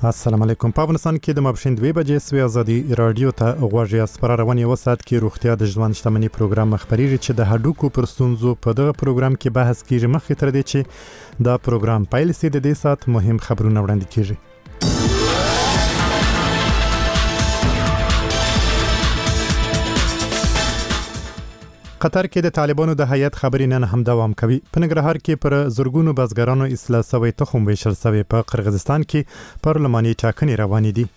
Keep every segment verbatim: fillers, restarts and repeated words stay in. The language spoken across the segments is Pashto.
السلام علیکم. په افغانستان کې د مابشین دوه بجې سوي ازادي رادیو ته غوږی اسپره رواني وسات کې روغتیا د ژوند شتمنۍ پروګرام مخبري چې د هډوکو پر ستونزو په دغه پروګرام کې بحث کیږي. مخکې تر دې چې دا پروګرام پیل شي د دې سات مهم خبرونه وړاندې کیږي. قطر کې د طالبانو د هیئت خبري نن هم دوام کوي. په ننګرهار کې پر زورګونو بزګرانو اصلاح سوی تخم ویشل سوی. په قرغیزستان کې پارلماني ټاکنې روانې دي.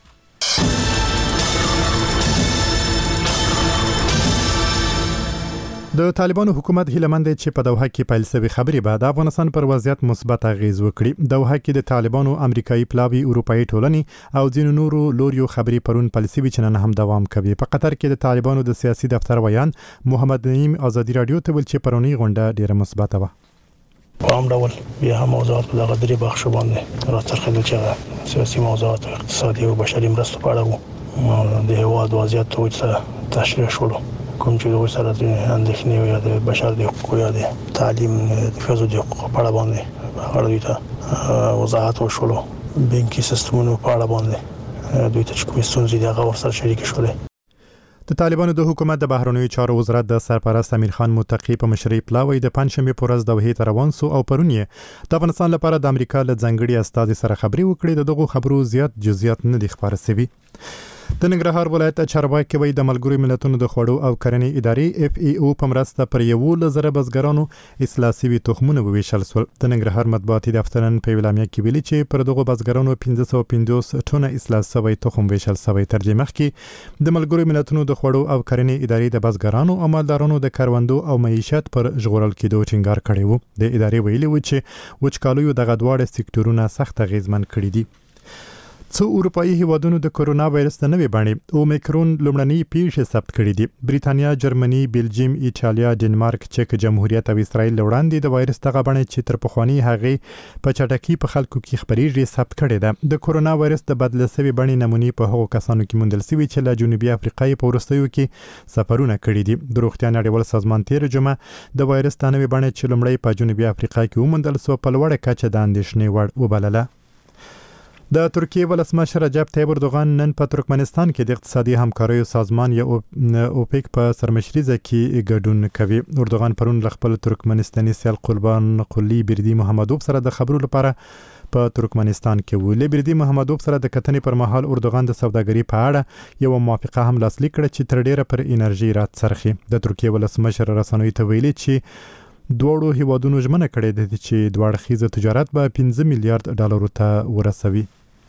د طالبانو حکومت هیلمند چې په دوحه کې پیل شوی خبري بعد افغانستان پر وضعیت مثبت اغیز وکړي. دوحه کې د طالبانو امریکایي پلاوی اروپאי ټولنې او ځینو نورو لوریو خبري پرون پالیسي چې نن هم دوام کوي. په قطر کې د طالبانو د سیاسي دفتر ویان محمد نعیم ازادي رادیو ته ویل چې پرونی غونډه ډیره مثبت و. په هم ډول بیا هم موضوعات په دغه درې بخش باندې راڅرخېدل چې سیاسي موضوعات اقتصادي او بشري مرستو په اړه وو. د هیواد وضعیت ته تشریح شول کوم چې د سره د اندېښنې یا د بشر د حقوقو یا د تعلیم د ښځو د حقوقو په اړه باندې هغه دوی ته وضاحت وشول. بانکي سیستمونو په اړه باندې دوی ته کوم ستونزې دي هغه ورسره شریک شول. د طالبانو د حکومت د بهرنیو چارو وزارت د سرپرست امیر خان متقی په مشرۍ پلاوی د پنځشنبه په ورځ دوحې ته روان سو او پرون یې د افغانستان لپاره د امریکا له ځنګړي استازي سره خبري وکړي. دغه خبرو زیات جزئیات نه دي خبره شوي. د ننګرهار ولایت چارواکي وایي د ملګرو ملتونو د خوړو او کرنې ادارې اف ای او په مرسته پر یو لزره بزګرانو اصلاح سوي تخمونه وویشل سول. د ننګرهار مطبوعاتي دفتر نن په اعلامیه کې ویلي چې پر دغه بزګرانو پنځه سوه پنځوس ټنه اصلاح سوي تخم ویشل سوی. تر دې مخکې د ملګرو ملتونو د خوړو او کرنې ادارې د بزګرانو او مالدارانو د کروندو او معیشت پر ژغورل کېدو ټینګار کړی و. د ادارې ویلي و چې وچکالیو دغه دواړه سکتورونه سخت اغیزمن کړي دي. څو اروپאי هیوادونو د کورونا وایرس د نوې بڼې اومیکرون لومړنۍ پیښې ثبت کړې دي. بریتانیا، جرمني، بلجیم، ایټالیا، ډنمارک، چک جمهوریت او اسرائیل وړاندې د وایرس دغه بڼې چې تر پخوانی هغه په چټکۍ په خلکو کې خبريږي ثبت کړې ده. د کورونا وایرس د بدل شوی بڼې نمونې په هغو کسانو کې موندل شوي چې له جنوبي افریقا په ورستیو کې سفرونه کړي دي. د روغتیا نړیوال سازمان تیر جمعه د وایرس د نوې بڼې چې لومړی په جنوبي افریقا کې وموندل شو په لوړه کچه د اندېښنې وړ وبلله. د ترکیه ولسمشر رجب طیب اردوغان نن په ترکمنستان کې د اقتصادي همکاریو سازمان یا اوپیک په سرمشريزه کې ګډون کوي. اردوغان پرون خپل ترکمنستاني سیال قربان قلی بردی محمدوف سره د خبرو لپاره په ترکمنستان کې و. لبردی محمدوف سره د کتنې پر مهال اردوغان د سوداګري په اړه یو موافقه هم لاسلیک کړه چې تر ډیره پر انرژي راڅرخي. د ترکیه ولسمشر رسنوي ته ویلي چې دوړو هیوادونو ژمنه کړې ده چې دوه اړخیزه تجارت به پنځه میلیارډ ډالر ته ورسوي.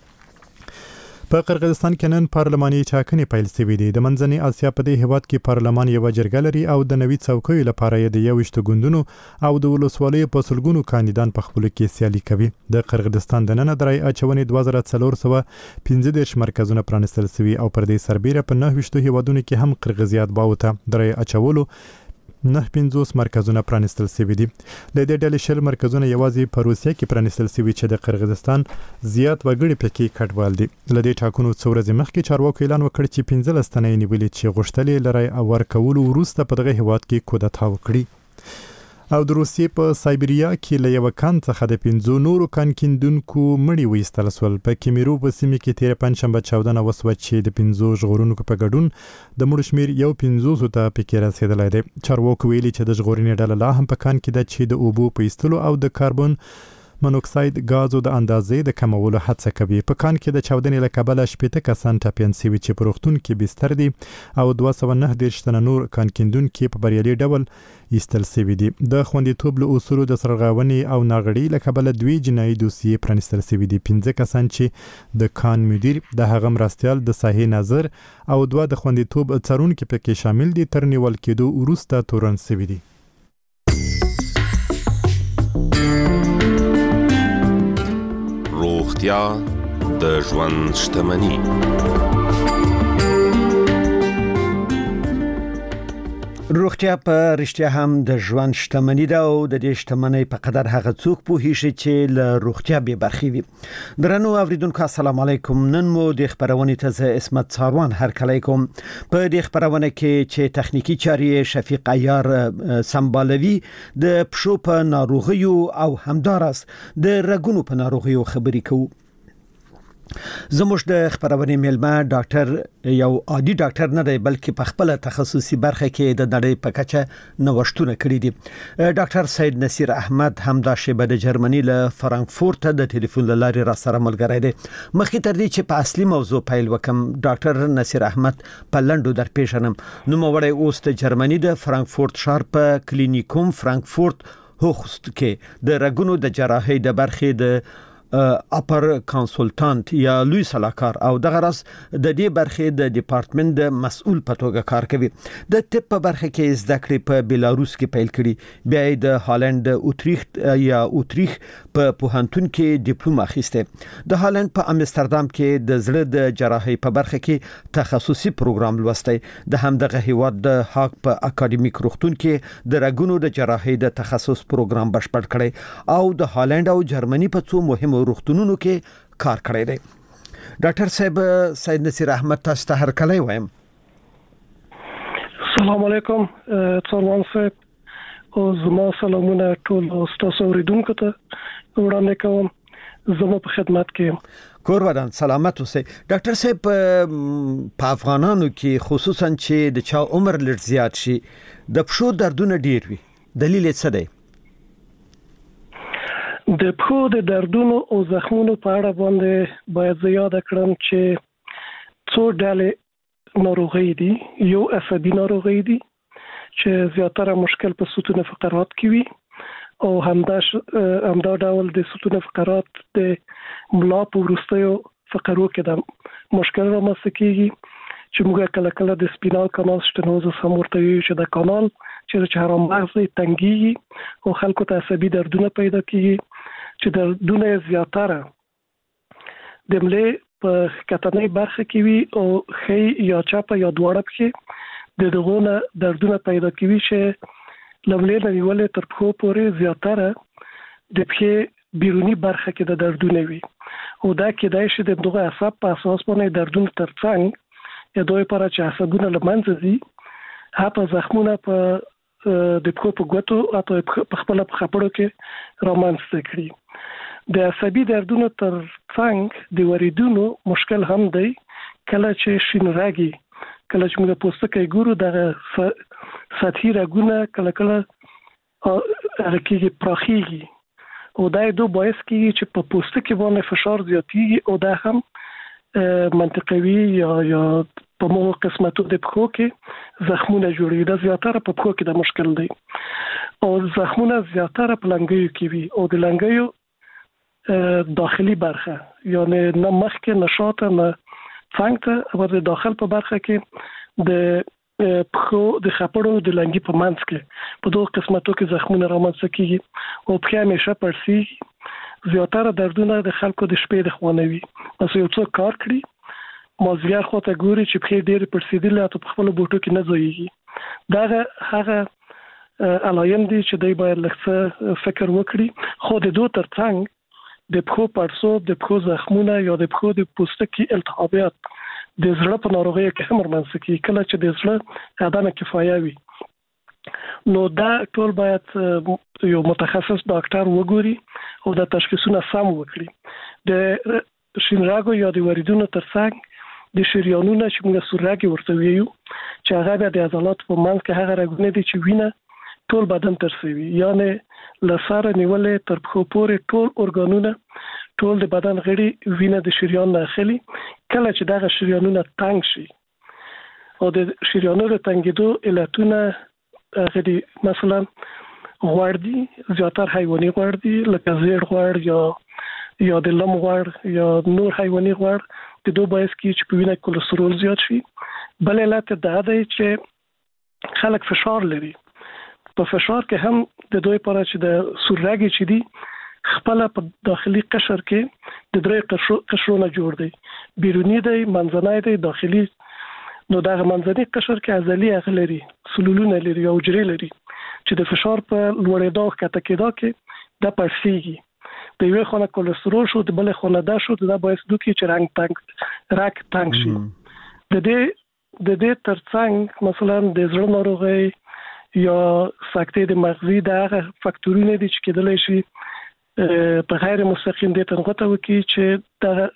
په قرغیزستان کې نن پارلماني ټاکنې پیل شوې دي. د منځنۍ اسیا په دې هیواد کې پارلمان یو جرګه لري او د نوي څوکیو لپاره یې د یوشت ګوندونو او د ولسوالیو په سلګونو کاندیدان په خپل کې سیالي کوي. د قرغیزستان د نن درای اچونې دوه زره څلور سوه پنځه دېرش مرکزونه پرانیستل شوي او پر دې سربیره په نهه ویشت هیوادونو کې هم قرغیزیات باوته درای اچولو نه پنځوس مرکزونه پرانیستل شوي دي. د دې ډلې شل مرکزونه یوازې په روسیه کې پرانیستل شوي چې د قرغیزستان زیات وګړي پکې کډوال دي. له دې ټاکنو څو ورځې مخکې چارواکو اعلان وکړ چې پنځلس تنه یې نیولي چې غوښتل یې لرای او ورکولو وروسته په دغه هیواد کې کودتا وکړي. او د روسیې په سایبریا کې له یو کان څخه د پنځو نورو کان کیندونکو مړي وایستل سول. په کیمیرو په سیمه کې تیر پنځشنبه چاودنه وسوه چې د پنځو ژغورونکو په ګډون د مړو شمیر یو پنځوس ته پکې رسیدلی دی. چارواکو ویلي چې د ژغورنې ډله لا هم په کان کې ده چې د اوبو په ایستلو او د کاربن مونوکساید غازو د اندازې د کمولو هڅه کوي. په کان کې د چاودنې له کبله شپېته کسان ټپیان شوي چې په روغتون کې بستر دي او دوه سوه نهه دېرش تنه نور کان کیندونکي په بریالي ډول ایستل شوي دي. د خوندیتوب له اصولو د سرغړونې او ناغړۍ له کبله دوی جنایي دوسیې پرانیستل شوي دي. پنځه کسان چې د کان مدیر، د هغه مرستیال، د ساحې ناظر او دوه د خوندیتوب څارونکي پکې شامل دي تر نیول کېدو وروسته تورن شوي دي. روغتیا د ژوند شتمني. روغتیا په رښتیا هم د ژوند شتمني ده او د دې شتمنۍ په قدر هغه څوک پوهیږي چې له روغتیا بې برخې وي. درنو اوریدونکو السلام علیکم. نن مو د خبرونې ته زه اسمت څاروان هرکلی کوم. په دې خبرونه کې چې تخنیکی چارې شفیق عیار سمبالوي د پښو په ناروغیو او همدارس د رګونو په ناروغیو خبرې کوو. زموږ د خبرونې میلمه ډاکټر یو عادي ډاکټر نه دی بلکې په خپل تخصصي برخه کې د نړۍ په کچه نوښتونه کړي دي. ډاکټر سید نصیر احمد هم دا شیبه د جرمني له فرانکفورت د ټلیفون لارې را سره ملګری دی. مخکې تر دې چې په اصلي موضوع پیل وکم، ډاکټر نصیر احمد په لندو در پیژنم. نو موړی اوس د جرمني د فرانکفورت ښار په کلینیکوم فرانکفورت هوخست کې د رګونو د جراحي د برخې د اپر کنسلټانټ یا لوی سلاکار او دغه راس د دې برخې د ډپارټمنټ د مسؤل په توګه کار کوي. د طب په برخه کې زده کړې په بیلاروس کې پیل کړي، بیا د هالند د اوتریخت یا اوتریخ په پوهنتون کې ډیپلوم اخیسته. د هالند په امستردام کې د زړه د جراحي په برخه کې تخصصي پروګرام لوستی. د همدغه هیواد د هاګ په اکاډمیک روغتون کې د رګونو د جراحي د تخصص پروګرام بشپړ کړي او د هالند او جرمني په څو مهمو روغتونونو کې کار کړی دی. ډاکټر صاحب سید نصیر احمد تاسو ته هر کله وایم. السلام علیکم څومره صاحب او زما سلامونه ټول تاسو اوریدونکو ته وړاندې کوم. زما په خدمت کې یم. کور ودان سلامت اوسئ. ډاکټر صاحب په افغانانو کې خصوصا چې د چا عمر لږ زیات شي د پښو دردونه ډیر وي، دلیل یې څه دی؟ د پښو د دردونو او زخمونو په اړه باندې باید زه یاد کړم چې څو ډلې ناروغي دي. یو عصبي ناروغي دي چې زیاتره مشکل په ستون فقرات کې وي او همدا همدا ډول د ستون فقرات د ملا په وروستیو فقرو کې د مشکل رامنځته کیږي چې موږ کله کله د سپینال کانال سټنوزس هم ورته وایو چې د کانال چې چهارم مغز تنګي او خلکو ته عصبي دردونه پیدا کیږي چې دردونه زیاتره د ملې په کتنې برخه کې وي او خې یا چاپه یا دواړه کې د دغونه دردونه پیدا کوي چې لملې نه نیولې تر پښو پورې زیاتره د پښې بیرونی برخه کې د دردونه وي او دا کېدای شي د دغه عصب په اساس باندې دردونه ترڅنګ یا دوی پر چې عصبونه لمنځه دي هغه زخمونه په د پښو په ګوتو اته په خپل په خپړو کې رامنځته کړي. د عصبي دردونو تر څنګ د وریدونو مشکل هم دی. کله چې شینراګي کله چې موږ پوستکي ګورو د سطحي رګونه کله کله هرکیږي پراخیږي او دا دوه باعث کیږي چې په پوستکي باندې فشار زیاتیږي او دا هم منطقوي یا یا په موږ قسمتو د پښو کې زخمونه جوړوي. دا زیاتره په پښو کې د مشکل دی او زخمونه زیاتره په لنګیو کې وي او د لنګیو داخلي برخه یعنی نه مخکې نشاط نه څنګه او د داخل په برخه کې د پښو د خپړو د لنګي په منځ کې په دوه قسمتو کې زخمونه رامنځته کیږي او په همیشه پرسي زیاتره دردونه د خلکو د شپې د خوانوي. اوس یو څو کار کړی مازیګر خواته ګوري چې په ډېر پرسیدل او په خپل بوټو کې نه ځويږي. دا هغه علایم دي چې دوی باید لږ فکر وکړي. خو د دوه ترڅنګ د پښو پړسوب، د پښو زخمونه یا د پښو د پوستکي التهابات د زړه په ناروغۍ کې هم رامنځته کیږي. کله چې د زړه عدم کفایه وي نو دا ټول باید یو متخصص ډاکټر وګوري او دا تشخیصونه سم وکړي. د شینراګو یا د وریدونو ترڅنګ د شریانونو چې موږ سورراګي ورته ویو چې هغه د عضلات په منځ کې هغه رګونه دي چې وینه ټول بدن ترسوي، یعنی لساره نیولې تر پښو پورې ټول ارګانونه ټول د بدن غړي وینه د شریان نه اخلي. کله چې دغه شریانونه تنګ شي او د شریانونو تنګېدو علتونه غړي مثلا غوړ دي، زیاتره حیواني غوړ دي لکه زیړ غوړ یا یا د لم غوړ یا نور حیواني غوړ د دوه باعث کیږي چې په وینه کولېسترول زیات شي. بل علت دا دی چې خلک فشار لري. په فشار کې هم د دوی لپاره چې د سورراګي چې دي خپل په داخلي قشر کې د درې قشرونه جوړ دي، بیرونی دی، منځنی دی، داخلي. نو دا منځنی قشر کې عضلې اغلري، سلولونه لري او حجرې لري چې د فشار په لوړېدو کته کېدا کې د پړسیږي. د یوې خونه کولېسترول شو، د بلې خونه دا شو، دا باعث دوی چې رنګ تنګ راک تنګ شي. د دې د دې ترڅنګ مثلا د زړه ناروغي یا سکته د مغزي د هغه فاکتورونه دي چې کېدلی شي په غیر مستقیم د تنغته وکړي چې د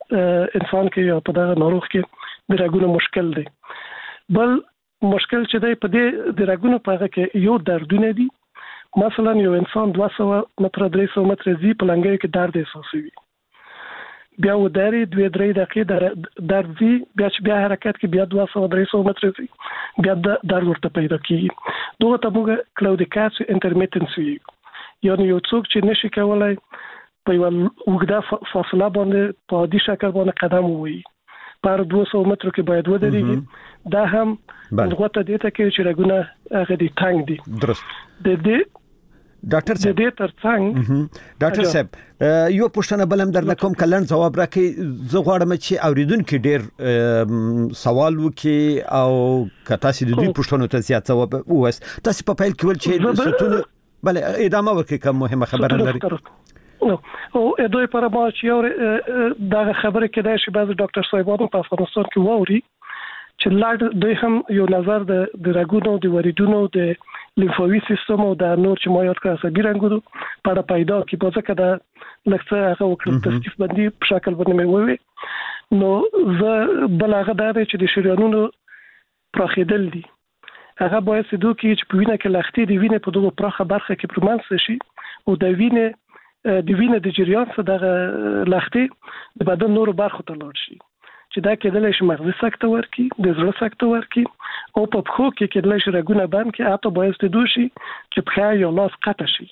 انسان کې یا په دغه ناروغ کې د رګونو مشکل دی. بل مشکل چې دی په دې د رګونو په هغه کې یو دردونه دي. مثلا یو انسان دوه سوه متره درې سوه متره زی په لنګیو کې درد احساسوي، بیا وداري دوه درې دقیقې درد زی، بیا چې بیا حرکت کې بیا دوه سوه درې سوه متره زی، بیا درد ورته پیدا کیږي. دغه ته موږ کلاودیکاسیو انټرمیټنس وایو، یعنی یو څوک چې نشي کولای په یو اوږده فاصله باندې په عادي شکل باندې قدم ووهي، پر دوه سوه مترو کې باید ودرېږي. دا هم دغه ته دې ته کې چې رګونه هغه دي تنګ دي. درست. د دې ډاکټر صاحب د دې ترڅنګ ډاکټر صاحب یو پوښتنه بلم درنه کوم کلن جواب راکړي. زه غواړم چې اوریدونکو ډیر سوال وکړي او کته سې د دوی پوښتنو ته زیات جواب ووست. تاسو په پیل کې ول چې ستونه بل ادامه ورکړي کوم مهمه خبره لري. او دوی پر ما چې یو دا خبره کې دا شی بعض ډاکټر صاحبانو په افغانستان کې ووري چې لاړ دوی هم یو نظر د د رګونو د وریدونو د لیمفاوي سیستم او د نور چې ما یاد کړم عصبي رنګونو په اړه پیدا کی په ځکه دا لکه هغه وکړل تصنیف باندې په شکل باندې مې ووي. نو زه بل هغه دا چې د شریانونو پراخېدل دي، هغه باید سدو کې چې په وینه کې لختې د وینې په دغه پراخه برخه کې پرمنځ شي او د وینې د وینې د جریان څخه د لختې د بدن نورو برخو ته لاړ شي، چې دا کېدل شي مغزي سکته ورکی، د زړه سکته ورکی، او په پخو کې کېدل شي رګونه بند کې، حتی باید ستدو شي چې پخه یا لاس قطع شي.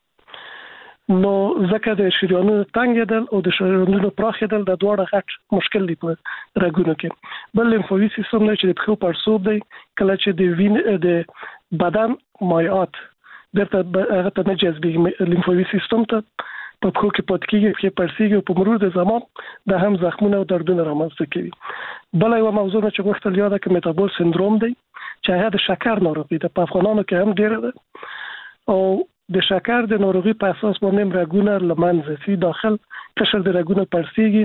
نو ځکه د شریانونو تنګېدل او د شریانونو پراخېدل د دواړه غټ مشکل دی په رګونو کې. بل لیمفاوي سیستم دی چې د پخو پړسوب دی، کله چې د وینې د بدن مایعات درته هغه ته نه جذبېږي لیمفاوي سیستم ته، په پخو کې پاتې کېږي، پخې پړسېږي او په مرور د زمان د هم زخمونه او دردونه رامنځته کوي. بله یوه موضوع چې غوښتل یاده کې میټابول سندروم دی چې هغه د شکر ناروغي ده، په افغانانو کې هم ډېره ده، او د شکر د ناروغي په اساس باندې رګونه له منځه ځي، داخل قشر د رګونو پړسېږي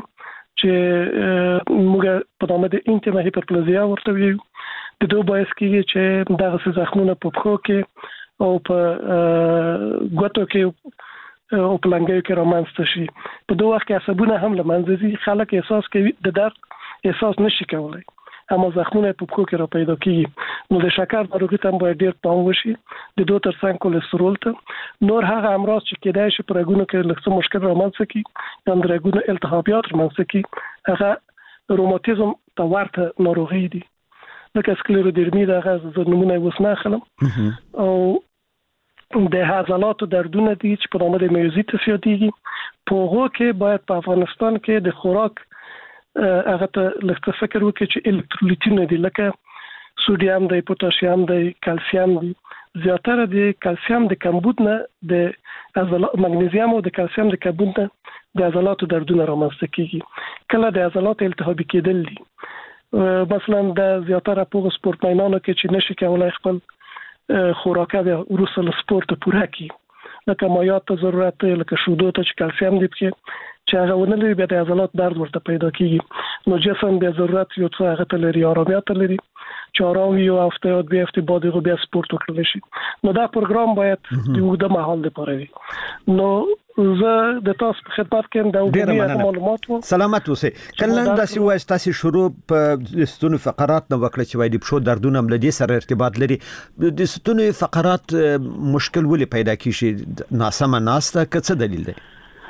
چې موږ په نامه د انټیما هایپرپلازیا ورته وایو. د دوی باعث کېږي چې دغه زخمونه په پښو کې او په ګوتو کې او په لنګیو کې رامنځته شي. په دوه وخت کې عصبونه هم له منځه ځي، خلک احساس کوي د درد احساس نشي کولای، اما زخمونه په پښو کې را پیدا کیږي. نو د شکر ناروغي ته باید ډیر پام وشي. د دوه ترڅنګ کولېسترول ته نور هغه امراض چې کېدای شي په رګونو کې لږ څه مشکل رامنځته کړي یا د رګونو التهابات رامنځته کړي، هغه روماتیزم ته ورته ناروغي دي، لکه سکلیرودرمي دغه زه نمونه یې اوس نه اخلم، او د عضلاتو دردونه دي چې په نامه د میوزیتس یادېږي. په هغو کې باید په افغانستان کې د خوراک هغه ته لږ فکر وکړي چې الکترولیتونه دي، لکه سوډیم دی، پوتاشیم دی، کلسیم دی. زیاتره د کلسیم د کمبود نه د عضلات مګنیزیم او د کلسیم د کمبود نه د عضلاتو دردونه رامنځته کیږي. کله د عضلاتو التهابي کېدل دي، مثلا د زیاتره په سپورتمنانو کې چې نشي کولای خپل خوراکه د وروسته له سپورت پوره کی، لکه مایعات ته ضرورت دی، لکه شودو ته چې کلسیم دی پکې چې هغه ونه لري، بیا د عضلات درد ورته پیدا کیږي. نو جسم بیا ضرورت یو څه هغه ته لري، آرامیت لري چې آرام یو هفته یا دوه هفتې بعد یې بیا سپورت وکړل شي. نو دا پروګرام باید د اوږده مهال لپاره وي. نو زه د تاسو په خدمت کې دا وګورم معلومات وو. سلامت اوسئ. کله داسې وایي تاسو شروع په ستونو فقرات نو وکړه چې وایي د پښو دردونه هم لدی سره ارتباط لري. د ستونو فقرات مشکل ولې پیدا کیږي؟ ناسمه ناسته که څه دلیل دی؟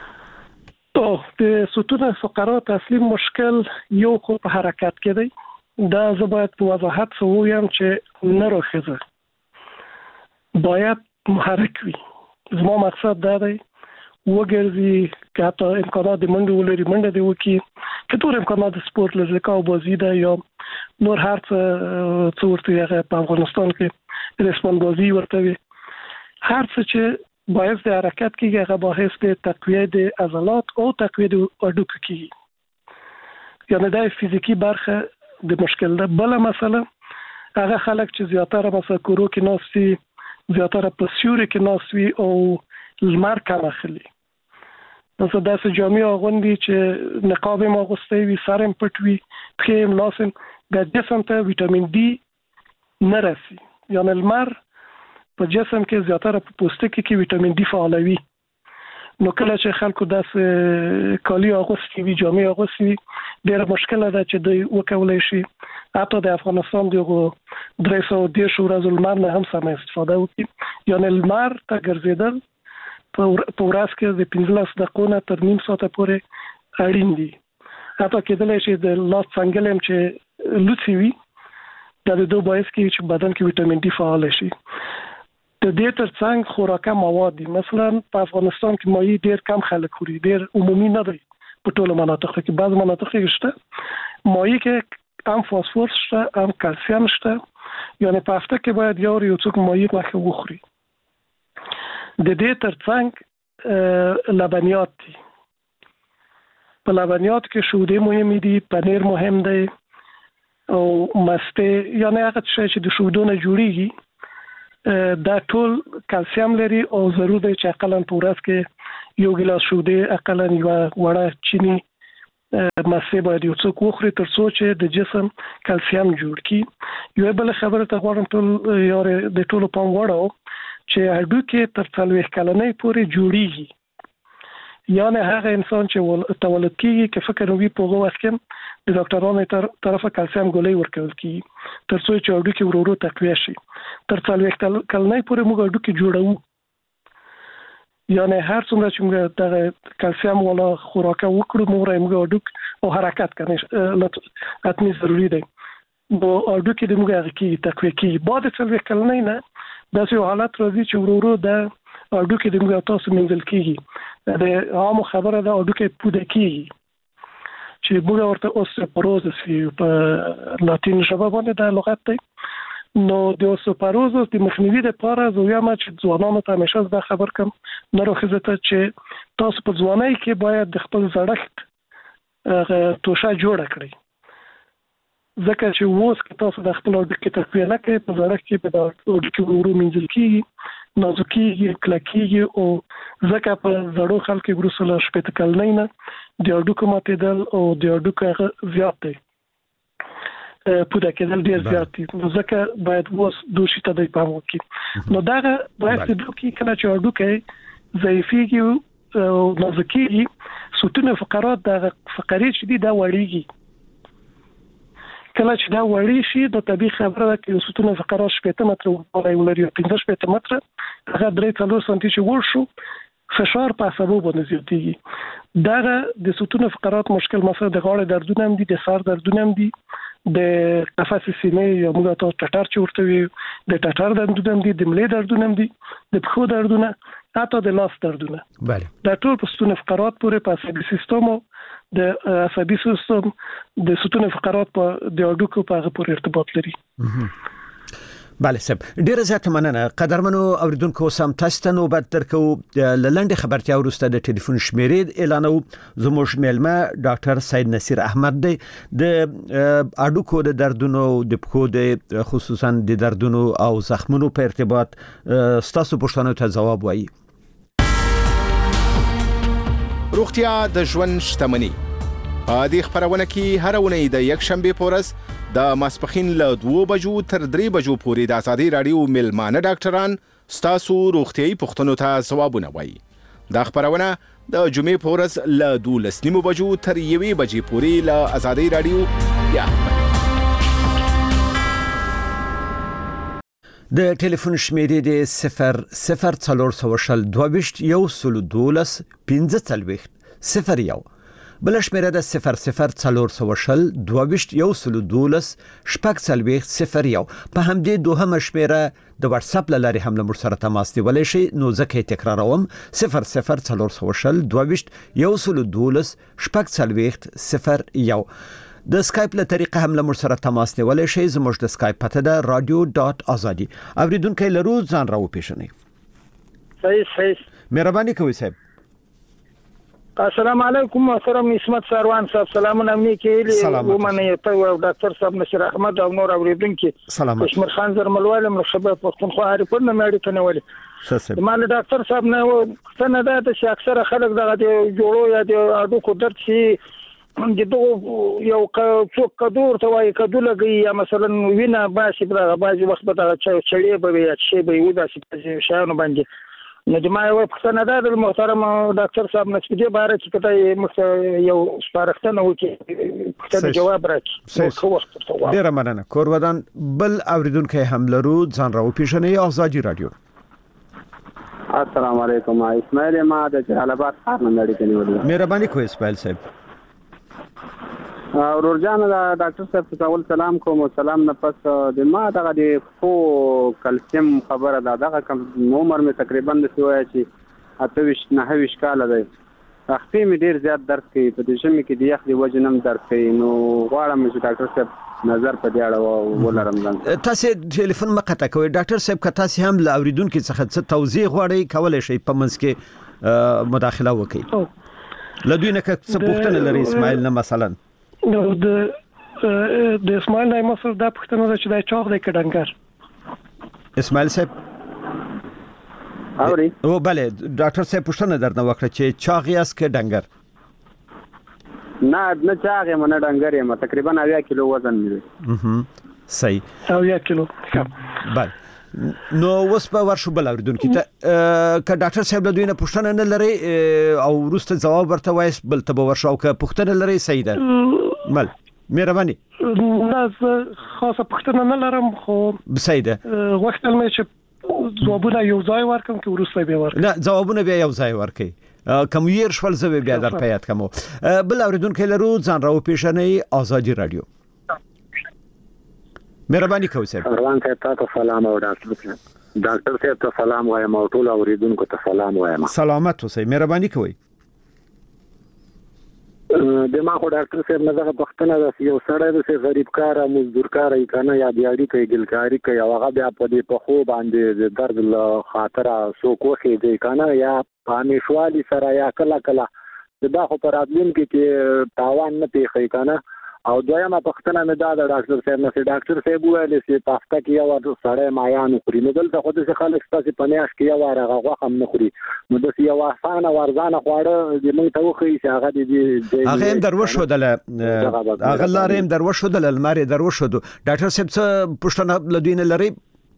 او د ستونو فقرات اصلي مشکل یو خو په حرکت کې دی. دا زه باید په وضاحت سره ووایم چې نر او ښځه باید محرک وي. زما مقصد دا دی وګرځي، که حتی امکانات د منډه ولري منډه دی وکړي، که ټول امکانات د سپورت لري لکه بازی ده یا نور هر څه څه ورته هغه په افغانستان کې ریسپان بازی ورته وي، هر څه چې باعث د حرکت کېږي هغه باعث د تقویه د عضلات او تقویه د هډوکو کېږي، یعنې دا فزیکی برخه د مشکل ده. بله مسله هغه خلک چې زیاتره مثلا کورو کې ناست وي، زیاتره په سیوري کې ناست وي او لمر کم اخلي، مثلا داسې جامې اغوندي چې نقاب یې اغوستی وي، سر یې پټ وي، پښې یې لاس یې، بیا جسم ته ویټامین ډي نه رسي. یعنې لمر په جسم کې زیاتره په پوستکي کې ویټامین ډي فعالوي. نو کله چې خلکو داسې کالي اغوستي وي جامې اغوستي وي ډېر مشکل ده چې دوی وکولای شي حتی د افغانستان دغه درې سوه دېرش ورځو لمر نه هم سمه استفاده وکړي یعنې لمر ته ګرځېدل په ورځ کې د پنځلس دقیقو نه تر نیم ساعته پورې اړین دي حتی کېدلی شي د لاس څنګل هم چې لوڅي وي دا د دوه باعث کوي چې بدن کې ویټامین ډي فعال شي د دې ترڅنګ خوراکه مواد دي مثلا په افغانستان کې مایع ډېر کم خلک خوري ډېر عمومي نه دی په ټولو مناطقو کې بعض مناطق کې شته مایع کې هم فاسفورس شته هم کلسیم شته یعنی په هفته کې باید یو یو څوک مایع مخه وخوري د دې ترڅنګ لبنیات دي په لبنیات کې شوده مهم دي پنیر مهم دی او مسته یعنی هغه څه چې د شودو نه جوړیږي دا ټول کلسیم لري او ضروري دی چې اقلا په ورځ کې یو ګلاس شوده اقلا یو وړه چینی مسته باید یو څوک وخوري تر څو چې د جسم کلسیم جوړ کړي یو بل خبره ته غواړم ټول یاره د ټولو پام وړاو چې هډوکي تر څلوېښت کلنۍ پورې جوړیږي یعنی هغه انسان چې تولد کیږي که فکر وي په هغه وخت کې د ډاکټرانو تر طرفه کلسیم ګولۍ ورکول کیږي تر څو چې هډوکي ورو ورو تقویه شي تر څلوېښت کلنۍ پورې موږ هډوکي جوړوو یعنی هر څومره چې موږ د کلسیم والا خوراکه وکړو موږ موږ هډوک او حرکت کوي اتنی ضروری دی نو هډوکي د موږ هغه کې تقویه کیږي بعد څلوېښت کلنۍ نه داسې یو حالت راځي چې ورو ورو د هډوکي د موږ تاسو منځل کیږي د عامو خبره ده هډوکي پوده کیږي چې موږ ورته اوستیوپوروزس په لاتین ژبه باندې د لغت دی نو د اوستیوپوروزس د مخنیوي لپاره زه وایم چې ځوانانو ته همیشه دا خبر کوم نه راخزه ته چې تاسو په ځوانۍ کې باید د خپل زړښت توشه جوړه کړئ ځکه چې اوس کې تاسو د خپل هډوکي تقویه نه کوئ په زړښت کې به د هډوکي ورو منځل کیږي نازکیږي کلکیږي او ځکه په زړو خلکو وروسته له شپېته کلنۍ نه د هډوکو ماتېدل او د هډوکو زیات دی پوده کېدل ډېر زیات دي نو ځکه باید اوس دوشي ته د پام وکړي نو دغه باید د هډوکي کله چې هډوکی ضعیفېږي او نازکیږي ستون فقرات د فقرې چې دي دا وړېږي کله چې دا وړي شي د طبيعي خبره ده چې ستون فقرات شپږ متره ولري ولري پنځه شپږ متره هغه درې څلور سانتي چې ور شو فشار په عصبو باندې زیاتېږي دا د ستون فقرات مشکل مثلا د غاړې دردونه هم دي د سر دردونه هم دي د قفس سینې یا موږ ته ټټر چې ورته وي د ټټر دردونه هم دي د ملې دردونه هم دي د پښو دردونه حتی د لاس دردونه بله دا ټول په ستون فقرات پورې په عصبي سیستم د عصبي سیستم د ستون فقرات په د هډوکو په هغه پورې ارتباط لري بله سب ډیره زیاته مننه قدرمنو اوریدونکو سم تاسو ته نوبت درکو لاندې خبرتیا ورسته د ټلیفون شمیرې اعلانو زموږ میلمه ډاکټر سید نصیر احمد دی د هډوکو د دردونو د پښو د خصوصا د دردونو او زخمونو په ارتباط ستاسو پوښتنو ته ځواب وایي روغتیا د ژوند شتمني په دې خبرونه کې هر ونې د یک شنبه پورس د ماسپخین له دوه بجو تر درې بجو پورې د آزادۍ رادیو ملمانه ډاکټران ستاسو روغتیايي پوښتنو ته ځوابونه وایي دا خبرونه د جمعې پورس له دولس نیمو بجو تر یوې بجې پورې له آزادۍ رادیو یا د ټلیفون شمیرې د صفر صفر څلور سوه شل دوه ویشت یو سل دولس پنځه څلوېښت صفر یو بل شمیره د صفر صفر څلور سوه شل دوه ویشت یو سل دولس شپږ څلوېښت صفر یو په همدې دوهمه شمیره د واتس اپ له لارې هم له موږ سره تماس نیولی شئ نو ځکه یې تکراروم صفر صفر څلور سوه شل دوه ویشت یو سل دولس شپږ څلوېښت صفر یو د سکایپ له طریقه هم له موږ سره تماس نیولی شئ زموږ د سکایپ پته ده رادیو ډاټ ازادي اوریدونکی لرو ځان راوپېژنئ صحیح صحیح مهرباني کوئ صاحب السلام علیکم محترم عصمت سروان صاحب سلامونه مې کېلې ومنه ته او ډاکټر صاحب نصیر احمد او نور اوریدونکو سلام کشمیر خان زرملوال مله شباب پښتونخوا هریپور نه مېړی ته نیولې صحیح مال ډاکټر صاحب نه څنګه دا چې اکثر خلک دغه جوړو یا د اډو قدرت شي د دوه یو څوک کډور ته وایي کډو لګي یا مثلا وینه باسي برغه باسي وخت به دا چړې به یا شي به ودا شي شانو باندې نو د ما یو پښتنه ده د محترم ډاکټر صاحب نه چې د باره چې کته مخ یو سپارښتنه وکړي پښتنه جواب راکړي خو وخت ته ډیر مننه کور ودان بل اوریدونکو هم لرو ځان راو پیښنې ازادي رادیو السلام علیکم اسماعیل ما د جلال آباد ښار نه لري کني مهرباني کوئ اسماعیل صاحب ورورجان دا ډاکټر صاحب تاسو سلام کوم سلام نه پس د ما دغه د فو کلسیم خبره دا دغه کم عمر می تقریبا د سویا چې اتويش نه هويش کال دی اخته می ډیر زیات درد کوي په دې شمه کې د یخ دی وجنم درد کوي نو غواړم چې ډاکټر صاحب نظر په دې اړه ولرم ځان تاسو ټلیفون مقطع کوي ډاکټر صاحب که تاسو هم له اوریدونکو څخه څه توضیح غواړئ کولای شئ په منځ کې مداخله وکړئ لدوی نه څه پوښتنه لري اسماعیل نه مثلا نو د د اسماعیل نه مسل دا پښتنه ده چې دا چاغ دی کډنګر اسماعیل صاحب اوري او bale ډاکټر صاحب پښتنه درنه وکړه چې چاغ یاس کډنګر نه نه چاغ یم نه ډنګر یم تقریبا اویا کیلو وزن لري اها صحیح اویا کیلو bale نو وس په ورشو بل اوریدونکو ته ک ډاکټر صاحب له دوی نه پښتنه نه لري او ورسته جواب ورته وایس بل ته ورشو ک پښتنه لري صحیح ده مل مهرباني نه خاصه پښتنه نه لرم خو صحیح ده وخت مې چې جوابونه یو ځای ورکم چې ورسته به ورکم نه جوابونه بیا یو ځای ورکې کوم یې شول زوی بیا در پیات کوم بل اوریدونکو لرو ځان راو پیښنې ازادي رادیو مهرباني کوئ صاحب روان ته تاسو سلام او ډاکټر صاحب ډاکټر صاحب ته سلام وایم او ټول اوریدونکو ته سلام وایم سلامت اوسئ مهرباني کوئ د ما خو ډاکټر صاحب نه زغه پښتنه ده یو سړی د غریب کار مزدور کار ای کنه یا دیاړي کوي ګلکاري کوي او هغه بیا په دې په خو باندې د درد له خاطر سو کوخي دی کنه یا پامې شوالي سره یا کله کله دا خو پر ادمین کې چې تاوان نه پیخي کنه او دویمه پښتنه مې دا د ډاکټر صاحب نه ډاکټر صاحب ویل چې پاستا کې یو سړی مایان خوري نو دلته خو د خلک ستاسو په میاش کې یو هغه غوښه هم نه خوري نو د یو اسانه ورزانه خواړه د موږ ته وخی چې هغه د هغه هم دروښو دل هغه لارې دروښو دل الماري دروښو ډاکټر صاحب څه پښتنه لدوینه لري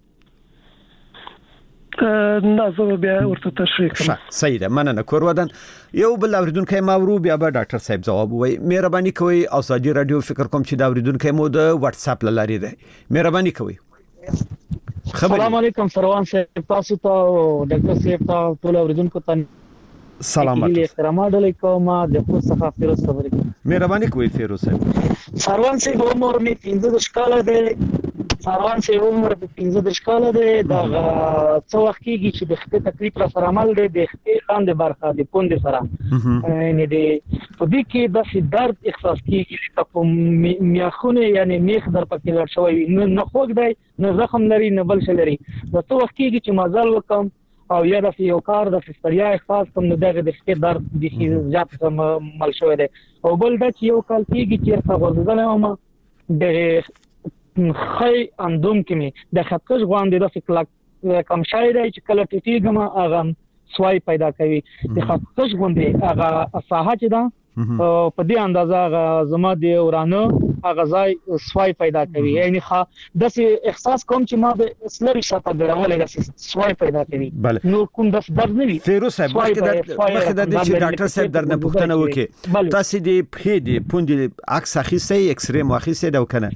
نه زه بیا ورته تشریح کوم صحیح ده مننه کور ودان یو بل اوریدونکو مورو بیا به ډاکټر صاحب جواب وای مهرباني کوئ ازادي رادیو فکر کوم چې دا اوریدونکو مو د واتس اپ لاري ده مهرباني کوئ السلام علیکم فروان صاحب تاسو ته ډاکټر صاحب ته ټول اوریدونکو ته سلامات احترامات علیکم د خپل څخه فیروز خبرې مهرباني کوئ فیروز صاحب فروان صاحب عمر می پنځه کاله ده فروان صاحب عمر پنځه کاله ده دا څو وخت کېږي چې د خپل تکلیف را سره عمل دی د خپل خاند برخه د پوند سره یعنی د په دې کې د درد احساس کېږي په میاخونه یعنی میخ در پکې لړ شوی نه خوګ دی نه زخم لري نه بل څه لري دا څو وخت کېږي چې مازال وکم او یا د یو کار د فستریا احساس کوم نه دغه د خپل درد د زیات مل شوی دی او بل دا چې یو کال کېږي چې څه ورزنه ما د خی اندوم کې د خطکش غواندې د فکر کم شای دی چې کله ټیټیګم هغه سوای پیدا کوي د خطکش غواندې هغه ساحه چې دا په دې اندازه هغه زما د ورانه هغه ځای سوای پیدا کوي یعنی د احساس کوم چې ما د اسلامي شاته ګرامل د سوای پیدا کوي نو کوم د درد نه وي فیروز صاحب مخکې د چې ډاکټر صاحب درنه پوښتنه وکړي تاسو د پخې د پوندې عکس اخیسته ایکس رې مو اخیسته دا وکنه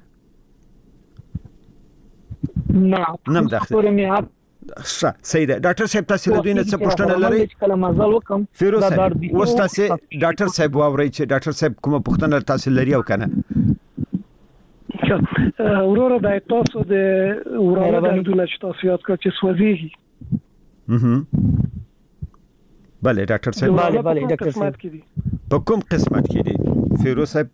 نه نم داخله ښه صحیح ده ډاکټر صاحب تاسو له دوی نه څه پوښتنه لرئ فیروز صاحب اوس تاسو ډاکټر صاحب واورئ چې ډاکټر صاحب کومه پوښتنه تاسو لري او کنه اورورا د تاسو د اورورا د دونه چې تاسو یاد کړئ چې سوځي اها bale ډاکټر صاحب bale bale ډاکټر صاحب په کوم قسمت کې دي فیروز صاحب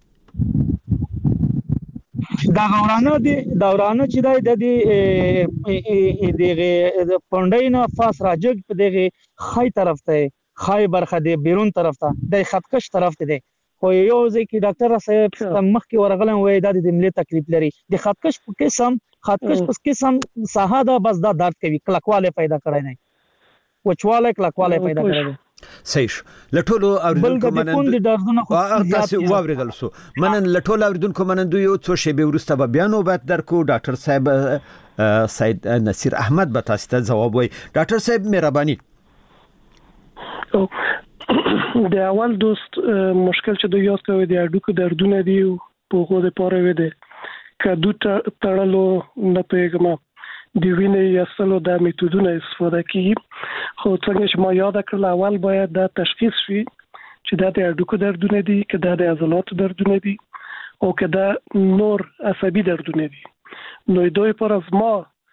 دا غورانه دي دا ورانه چې دا د دې دغه پونډینا فاس راجګ په دغه خای طرف ته خای برخه دی بیرون طرف ته د خطکش طرف ته دی خو یو ځکه ډاکټر صاحب مخ کې ورغلم وای دا د ملي تکلیف لري د خطکش په قسم خطکش په قسم ساحه دا بس دا درد کوي کلکواله پیدا کړی نه وچواله کلکواله پیدا کړی صحیح لټولو اوریدونکو منن تاسو واوریدل سو منن لټولو اوریدونکو منن دوی یو څو شی به ورسته به بیان وبات درکو ډاکټر صاحب سید نصیر احمد به تاسو ته جواب وای ډاکټر صاحب مهرباني د اول دوست مشکل چې د یاد کوي د اډوکو دردونه دی په غوډه پاره وده کدو تړلو نه پیغام د وینې یاستلو د میتودونو استفاده کوي خو څنګه چې ما یاد کړل اول باید د تشخیص شي چې د اډوکو دردونه دي کدا د عضلاتو دردونه دي او کدا نور عصبي دردونه دي نو دوی پر از ما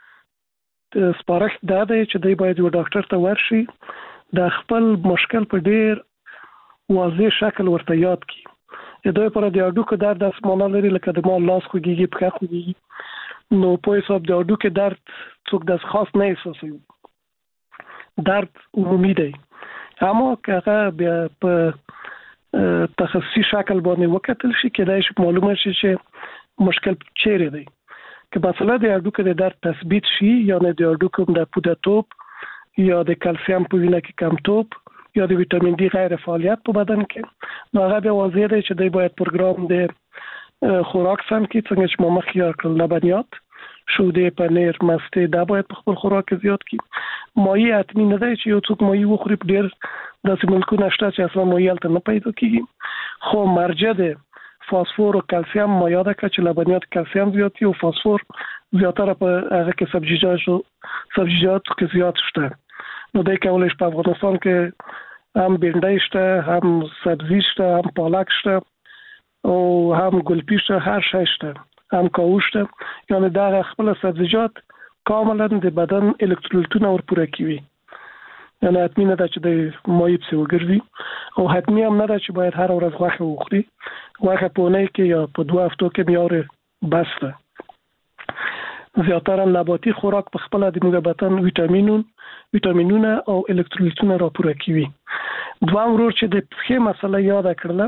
سپارښت دا دی چې دوی باید یو ډاکټر ته ورشي د خپل مشکل په ډیر واضح شکل ورته یاد کړي دوی پر د اډوکو درد اسمانه لري لکه د ما لاس خوږي پخه خوږي نو په حساب د اډوکو درد څوک د خاص نه احساسوي درد عمومي دی اما که بیا په تخصصي شکل باندې وکتل شي کېدای شي معلومه شي چې مشکل چیرې دی که مثلا د اډوکو د درد تثبیت شي یا نه د اډوکو د پودرتوب یا د کلسیم په وینه کې کمتوب یا د ویټامین ډي غیر فعالیت په بدن کې نو هغه به واضح دی چې دوی باید پروګرام د خوراک سم کې څنګه چې ما مخکې کړل لبنیات شوده پنیر مسته دا باید په خپل خوراک زیات کړي مایع حتمی نه دی چې یو څوک مایع وخوري ډیر داسې ملکونه شته چې اصلا مایع تل نه پیدا کیږي خو مرجع ده فاسفور او کلسیم ما یاد کړ چې لبنیات کلسیم زیات او فاسفور زیاتره په هغه کې سبزیجات سبزیجات کې زیات شته نو د کولای په افغانستان کې هم بینډای شته هم سبزی شته هم پالک شته او هم ګلپی شته هر شی شته هم کاوش شته یعنی دا خپل سبزیجات کاملا د بدن الکترولیتونه ور پوره کوي یعنی حتمی نه ده چې د مایع څخه وګرځي او حتمی هم نه ده چې باید هر ورځ غوښه وخوري غوښه په اونۍ کې یا په دوه هفتو کې میاره بس ده زیاتره نباتي خوراک په خپل د موږ بدن ویټامینون ویټامینونه او الکترولیتونه را پوره کوي دوام ورور چې د پخې مسله یاد کړل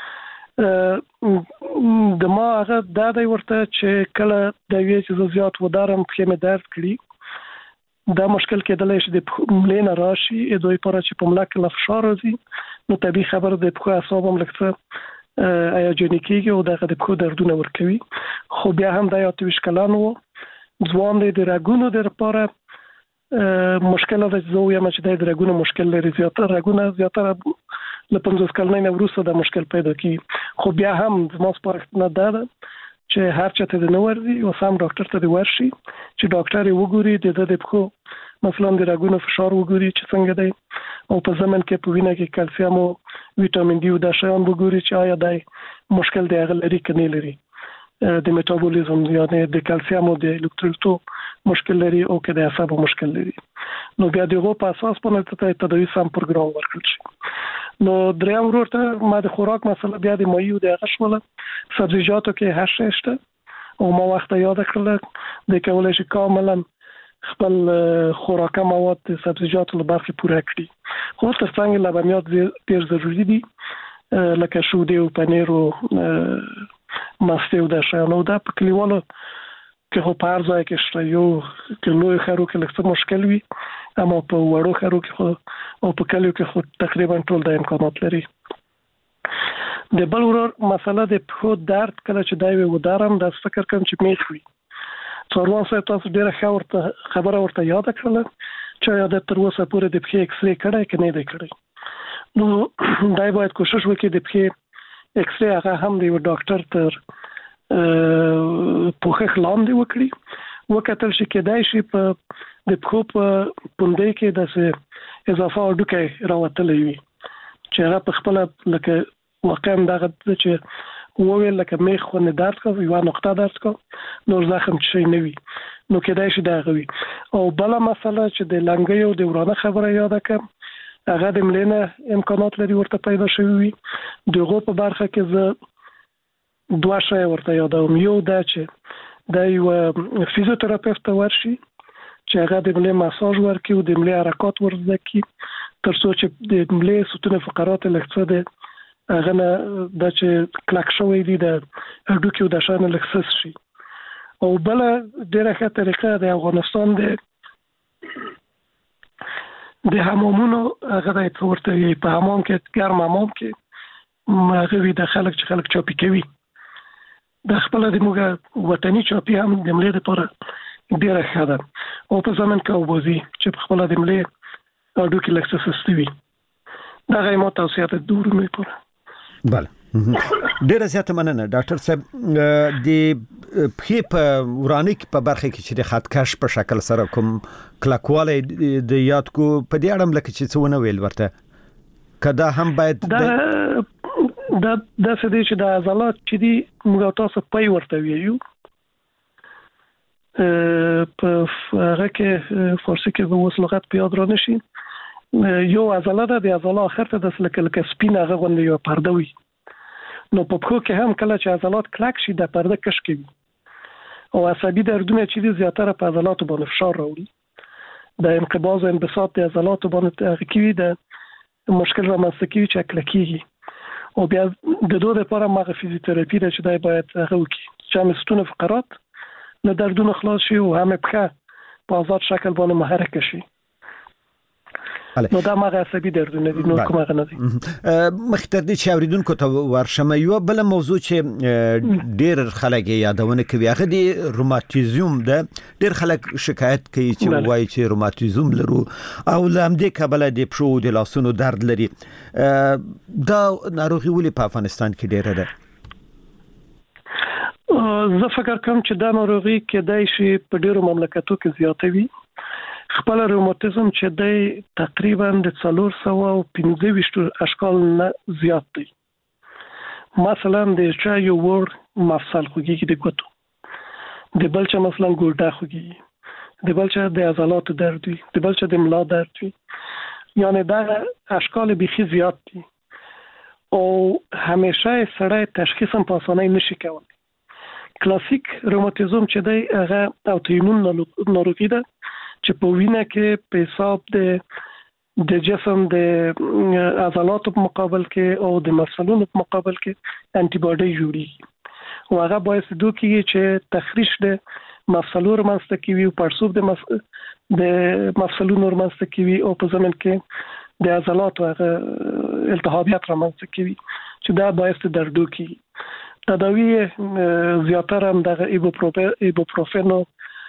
د ما هغه دا دی ورته چې کله د وی چې زیات ودارم پخې مې درد کړي دا مشکل کېدلی شي د ملې نه راشي دوی پر چې په ملا کې لفشار راځي نو طبي خبر د پخې اعصاب هم لکه هیجاني کېږي او دغه د پخې دردونه ورکوي خو بیا هم د یاتوي شکلان وو ځوان د رګونو د لپاره مشکل ده چې زه یم چې د رګونو مشکل لري زیاتره رګونه زیاتره له پنځوس کلنۍ نه وروسته د مشکل پیدا کیږي خو بیا هم زما سپارښتنه ده چې هر چاته د نو ورځي او سم ډاکټر ته دی ورشي چې ډاکټر یې وګوري د د پخو مثلا د رګونو فشار وګوري چې څنګه دی او په ځمن کې په وینه کې کلسیم او ویټامین ډي او د شیان وګوري چې آیا دای مشکل دی هغه لري کني لري د میټابولیزم یعنی د کلسیم او د الکترولیتو مشکل لري او کې د اعصابو مشکل لري نو بیا دغه په اساس باندې ته تدوی سم پروګرام ورکړل شي نو دریم ورته ما د خوراک مسله بیا د مایع د غشوله سبزیجاتو کې هر شی شته او ما وخت یاد کړل د کولای شي کاملا خپل خوراکه مواد سبزیجاتو له برخې پوره کړي خو ترڅنګ لبنیات ډیر ضروری دي لکه شوده او پنیر او مسته او د شانو دا په کلیوالو که خو په هر ځای کې شته یو که لوی ښارو کې لږ څه مشکل وي اما په وړو ښارو کې خو او په کلیو کې خو تقریبا ټول د امکانات لري د بل ورور مسله د پښو درد کله چې دا وي ودارم د فکر کوم چې میخ وي څوروان سره تاسو ډیره ښه ورته خبره ورته یاد کړله چې یاد تر اوسه پورې د پښې ایکس رې کړی که نه دی کړی نو دای باید کوشش وکړي د پښې ایکس رې هغه هم د یو ډاکټر تر پوښښ لاندې وکړي وکتل شي کېدای شي په د پښو په پوندې کې داسې اضافه هډوکی راوتلی وي چې هغه په خپله لکه واقعا دغه چې وویل لکه میخ خونې درد کوي یوه نقطه درد کوي نور زخم چې شی نه وي نو کېدای شي دغه وي او بله مسله چې د لنګۍ او د ورانه خبره یاده کړم هغه د ملې نه امکانات لري ورته پیدا شوي وي د هغو په برخه کې زه دوه شی ورته یادوم یو دا چې د یو فیزیوتراپیست ته ورشي چې هغه د ملې مساج ورکړي او د ملې حرکات ورزده کړي تر څو چې د ملې ستون فقرات لږ څه د هغه نه دا چې کلک شوی دي د هډوکي او د شان لږ څه شي او بله ډېره ښه طریقه د افغانستان د د حمامونو هغه د ورته په حمام کې ګرم حمام کې هغه وي د خلک چې خلک چاپی کوي د خپل د موږ وطني چاپی هم د ملي لپاره ډیره ښه ده او په ځمن کې وبوزي چې په خپل د ملي اډو کې لکه سستوي دا غي مو توصيات الدور میپره. بله ډیره زیاته مننه ډاکټر صاحب. د پخې په ورانه کې په برخه کې چې د خطکش په شکل سره کوم کلکواله د یاد کو په دې اړه لکه چې څونه ویل ورته کدا هم باید دا دا د سدي چې د عضلات چې دي موږ تاسو پي ورته ویو په هغه کې فارسی کې به وس لغت پیاد را نشي. یو عضله ده د عضله اخر ته د سلکل سپینه هغه غونډه یو پرده وي. نو په پخو کې هم کله چې عضلات کلک شي د پرده کش کوي او عصبي دردونه چې دي زیاتره په عضلاتو باندې فشار راوړي. د انقباض او انبساط د عضلاتو باندې هغه کوي د مشکل رامنځته کوي چې کلکیږي. او بیا د دوه لپاره مغه فزیوتراپي ده چې دای باید هغه وکړي چې هم ستونه فقرات له دردونو خلاص شي او هم په په آزاد شکل باندې محرک شي. نو دا مغه عصبي دردونه دي نو کومه نه دي. مختر دي چې اوریدونکو ته ورشمه یو بل موضوع چې ډیر خلک یادونه کوي هغه دي روماتیزم ده. ډیر خلک شکایت کوي چې وایي چې روماتیزم لرو او لامدې کبله د پښو د لاسونو درد لري. دا ناروغي ولې په افغانستان کې ډیره ده؟ زه فکر کوم چې دا ناروغي کېدای شي په ډیرو مملکتو کې زیاته وي. خپل روماتیزم چې دی تقریبا د څلور سوه او پنځه ویشت اشکال نه زیات دی. مثلا د چا یو ور مفصل خوږي د ګوتو د بل چا مثلا ګوډه خوږي د بل چا د عضلاتو درد وي د بل چا د ملا درد وي. یعنی دا اشکال بخي زیات دي او همیشه سړی تشخیص هم په اسانۍ نشي کولی. کلاسیک روماتیزم چې دی هغه اوتوایمون ناروغي ده چې په وینه کې په حساب د د جسم د عضلاتو په مقابل کې او د مفصلونو په مقابل کې انټي باډي جوړي او هغه باعث دوی چې تخریش د مفصلونو رامنځته کوي او پړسوب د مس... د مفصلونو رامنځته کوي او په ضمن کې د عضلاتو هغه التهابات رامنځته کوي چې دا باعث دردو کوي. تداوی زیاتره هم د ایبوپروفن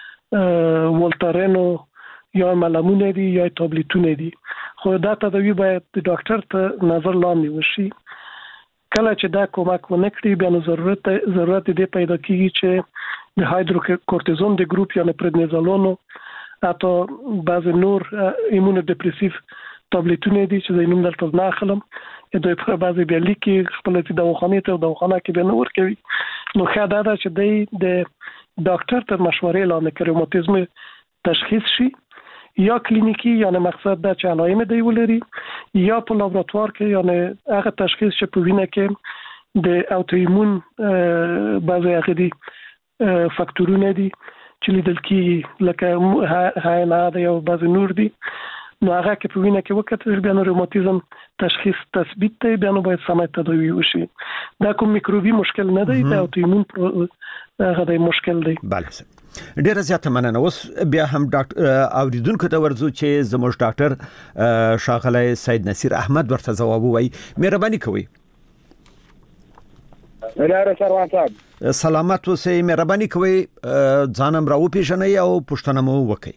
ولتارینو یا ملمونه دي یا تابلیتونه دي. خو دا تداوی باید د ډاکټر ته نظر لاندې وشي. کله چې دا کومک ونه کړي بیا نو ضرورت ضرورت دی پیدا کیږي چې د هایدروکورتیزون د ګروپ یا پردنیزالونو اته بعض نور ایمونو دیپریسیو تابلیتونه دي چې زینوم دلته نه اخلم دوی په بعض بیا لیکي خپل د دواخانې ته دواخانه کې به نور کوي. نو خاله دا چې دی د ډاکټر ته مشورې لاندې کړي روماتیزم تشخیص شي یا کلینیکی یعنی مقصد دا چې علائم دی ولري یا په لابراتوار کې یعنی هغه تشخیص چې په وینه کې د اوتوایمون بعضی عقدي فاکتورونه دي چې لیدل کیږي لکه هاینه دا یو بعضی نور دي. نو هغه کې په وینه کې وکړل بیا نو روماتیزم تشخیص تثبیت دی بیا نو باید سمه تداوی وشي. دا کوم میکروبي مشکل نه دی دا اوتوایمون هغه د مشکل دی. بله ډیره زیاته مننه. اوس بیا هم ډاکټر اوریدونکو ته ورځو چې زموږ ډاکټر ښاغلی سید نصیر احمد ورته ځواب وایي. مهرباني کوئ. لاره سروان صاحب سلامت اوسئ. مهرباني کوئ ځانم راوپېژنئ او پوښتنه مو وکړئ.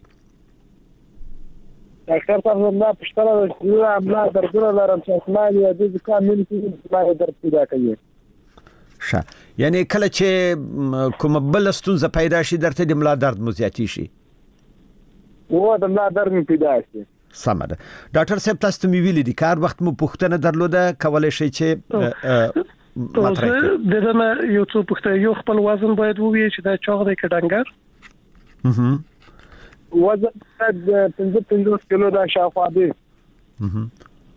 ډاکټر صاحب زما پوښتنه ده چې زما دردونه لرم چې اسمان یا د ځکه مې کې ما درد پیدا کوي. ښه یعنی کله چې کوم بل ستونزه پیدا شي درته د ملا درد مو زیاتی شي؟ و د ملا درد مې پیدا شي. سمه ده. ډاکټر صاحب تاسو ته مې ویلي دي کار وخت مو پوښتنه درلوده کولای شي چې مطرح کړئ. دغه یو څه پوښتنه یو خپل وزن باید ووایي چې دا چاغ دی که ډنګر؟ اها وزن د پنځه پنځوس کیلو دا شاوخوا دی. اها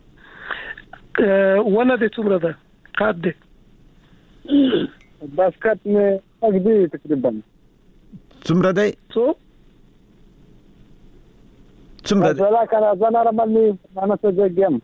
ونه د څومره ده؟ قد دی بس کټ مې اګ دی تقریبا څومره دی؟ څو څومره دی؟ زلا کنه زنه رملې انا څه ځم.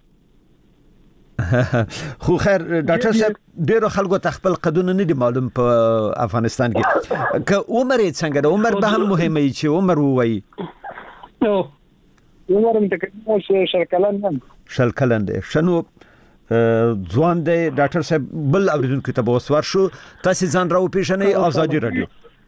خو خیر ډاکټر صاحب ډیرو خلکو ته خپل قدونه نه دي معلوم په افغانستان کې. که عمر یې څنګه ده؟ عمر به هم مهمه وي چې عمر ووایي. نو عمر مې تقریبا شل کلن هم شل کلن دی. شنو ځوان دی. ډاکټر صاحب بل اوریدونکو ته به وسوار شو. تاسو ځان راوپېژنئ. آزادي رادیو.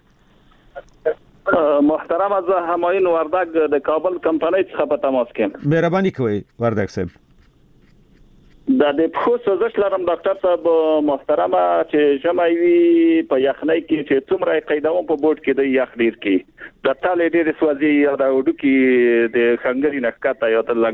محترم از همایون وردک د کابل کمپنۍ څخه په تماس کې. مهرباني کوئ وردک صاحب. دا د خو سوزش لرم ډاکټر صاحب محترمه چې جمعوي په یخنۍ کې چې څومره قیدوم په بورډ کې د یخ ډیر کې د تالې ډېر سوځي یا د وډو کې د خنګري نکاته یا د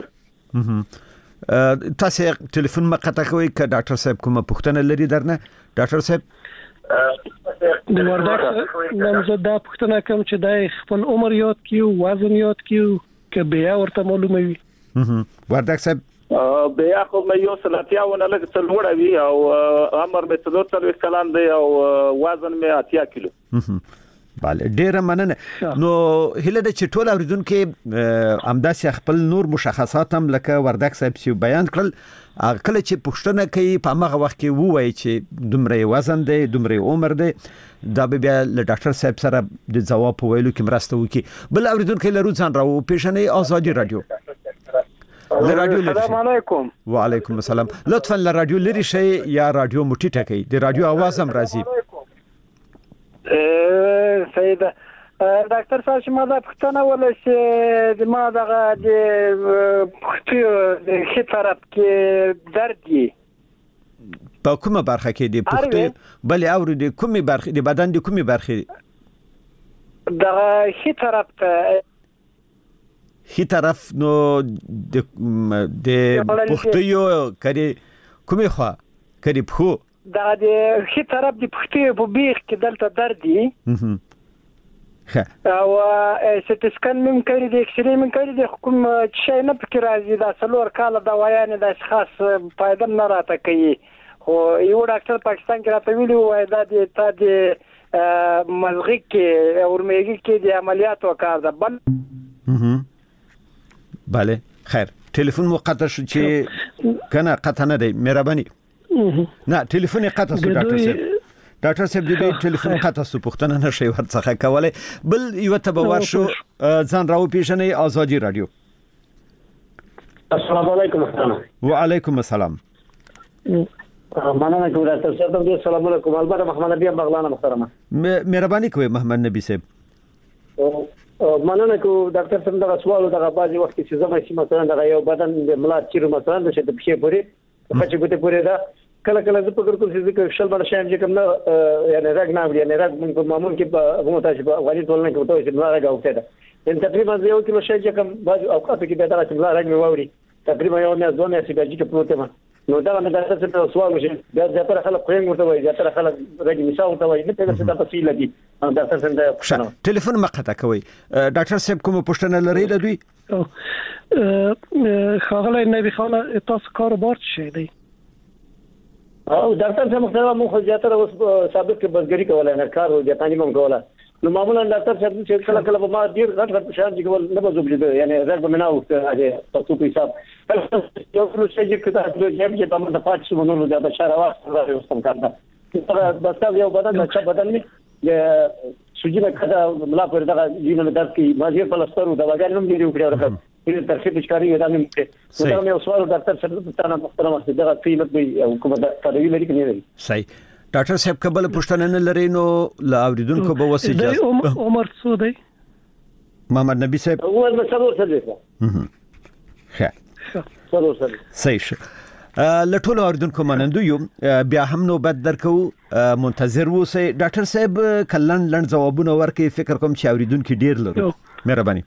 لنګي تاسو ټلیفون مقطع کوي ک ډاکټر صاحب کومه پوښتنه لري درنه ډاکټر صاحب د وردک نمزه دا پوښتنه کوم چې د خپل عمر یاد کیو وزن یاد کیو ک بیا ورته معلومه وي وردک صاحب بیا خو مې یو سلطیاونه لږ څلوړه وی او عمر مې څلور څلوېښت کلن دی او وزن مې اتیا کیلو bale ډیره مننه نو هله د چټول اوریدونکو امداسي خپل نور مشخصات هم لکه وردک صاحب سی بیان کړل کله چې پښتنه کوي په هغه وخت کې وایي چې دومره وزن دی دومره عمر دی دا به بیا له ډاکټر صاحب سره د جواب ویلو کې مرسته وکړي بل اوریدونکو له روزان راو پیښنې ازادي رادیو السلام علیکم وعلیکم السلام لطفا له رادیو لري شي یا رادیو مټی ټکی د رادیو आवाज هم راځي سیده ډاکټر صاحب چې ما دا پښتنه ولا چې ما دغه د پښتو د هي طرف کې درد دی په کومه برخه کې د پښتو بل او د کومه برخه د بدن د کومه برخه دغه هي طرف ته هي طرف نو د د پښتو یو کړي کومه خوا کړي په دا د هي طرف د پښتو په بیخ کې دلته درد دی او سټ سکن من کړي د ایکس ری من کړي د حکوم شي نه فکر راځي دا څلور کال دوايان د اشخاص فائدہ نه راته کوي خو یو ډاکټر پاکستان کې راته ویلي وای دا د تا د مزغې کې او ورمېږي کې د عملیات وکړ دا بل bale خیر ټلیفون مو قطع شو چې کنه قطع نه دی مهرباني نه ټلیفون قطع شو ډاکټر صاحب ډاکټر صاحب دې ټلیفون قطع شو پښتنه نشي ورڅخه کولای بل یو تبور شو ځان راو پیښنې ازادي رادیو السلام علیکم وعلیکم السلام مننه کوم ډاکټر صاحب دې السلام علیکم البته محمد نبی بغلانه محترمه مهرباني کوي محمد نبی صاحب مننه کو ډاکټر صاحب دا سوال دا بعضي وخت چې زما چې مثلا دا یو بدن د ملات چیرې مثلا د شته په پوري په چې ګوته پوري دا کله کله زه فکر کوم چې شل بل شایم چې کوم نه یعنی راګ نه وړي نه راګ من په معمول کې په هغه تاسو په غالي ټولنه کې وته چې راګ اوته دا ان تقریبا یو کیلو شای چې کوم بعض اوقات کې به دا چې راګ مې ووري تقریبا یو نه ځونه چې به چې پروته ما نو دا مې دا څه په سوال وشي دا ځکه خلک خو یې ورته وایي ځکه خلک راګي مثال ورته وایي نه څه دا تفصیل دي ډاکټر صاحب ټلیفون مقطع کوي ډاکټر صاحب کوم پوښتنه لري د دوی خاغله نبی خانه تاسو کار بارت شي دی او ډاکټر صاحب مختلف مو خو زیاتره اوس ثابت کې بزګری کولای نه کار وو ځکه نیمه کوله نو معمولا ډاکټر صاحب چې کله کله ما ډیر غټ غټ شان چې کول نه بزوب دي یعنی زړه بناو هغه تاسو په حساب یو څه چې کدا چې چې په موږ د پاتې شمولو د بشاره واسه راځي وسم کارته دا بس یو بدن چې بدن نه سوجي کدا ملا پر دا جینو درد کی ماجر پلسترو دا وګړي هم دی وکړو راځي په ترخیص ښکاری ودا نه مته دا مې سوال ډاکټر صاحب ته نه محترمه دا قیمت به حکومت تدوی لري کني لري صحیح ډاکټر صاحب قبل پښتنه نه لري نو لا اوریدونکو به وسیجه عمر څو دی محمد نبی صاحب عمر به څلور څه دی ښه څلور څه صحیح لټول اوریدونکو منندو یو بیا هم نو بد درکو منتظر ووسئ ډاکټر صاحب کلن لند جوابونه ورکړي فکر کوم چې اوریدونکو ډیر لري مهرباني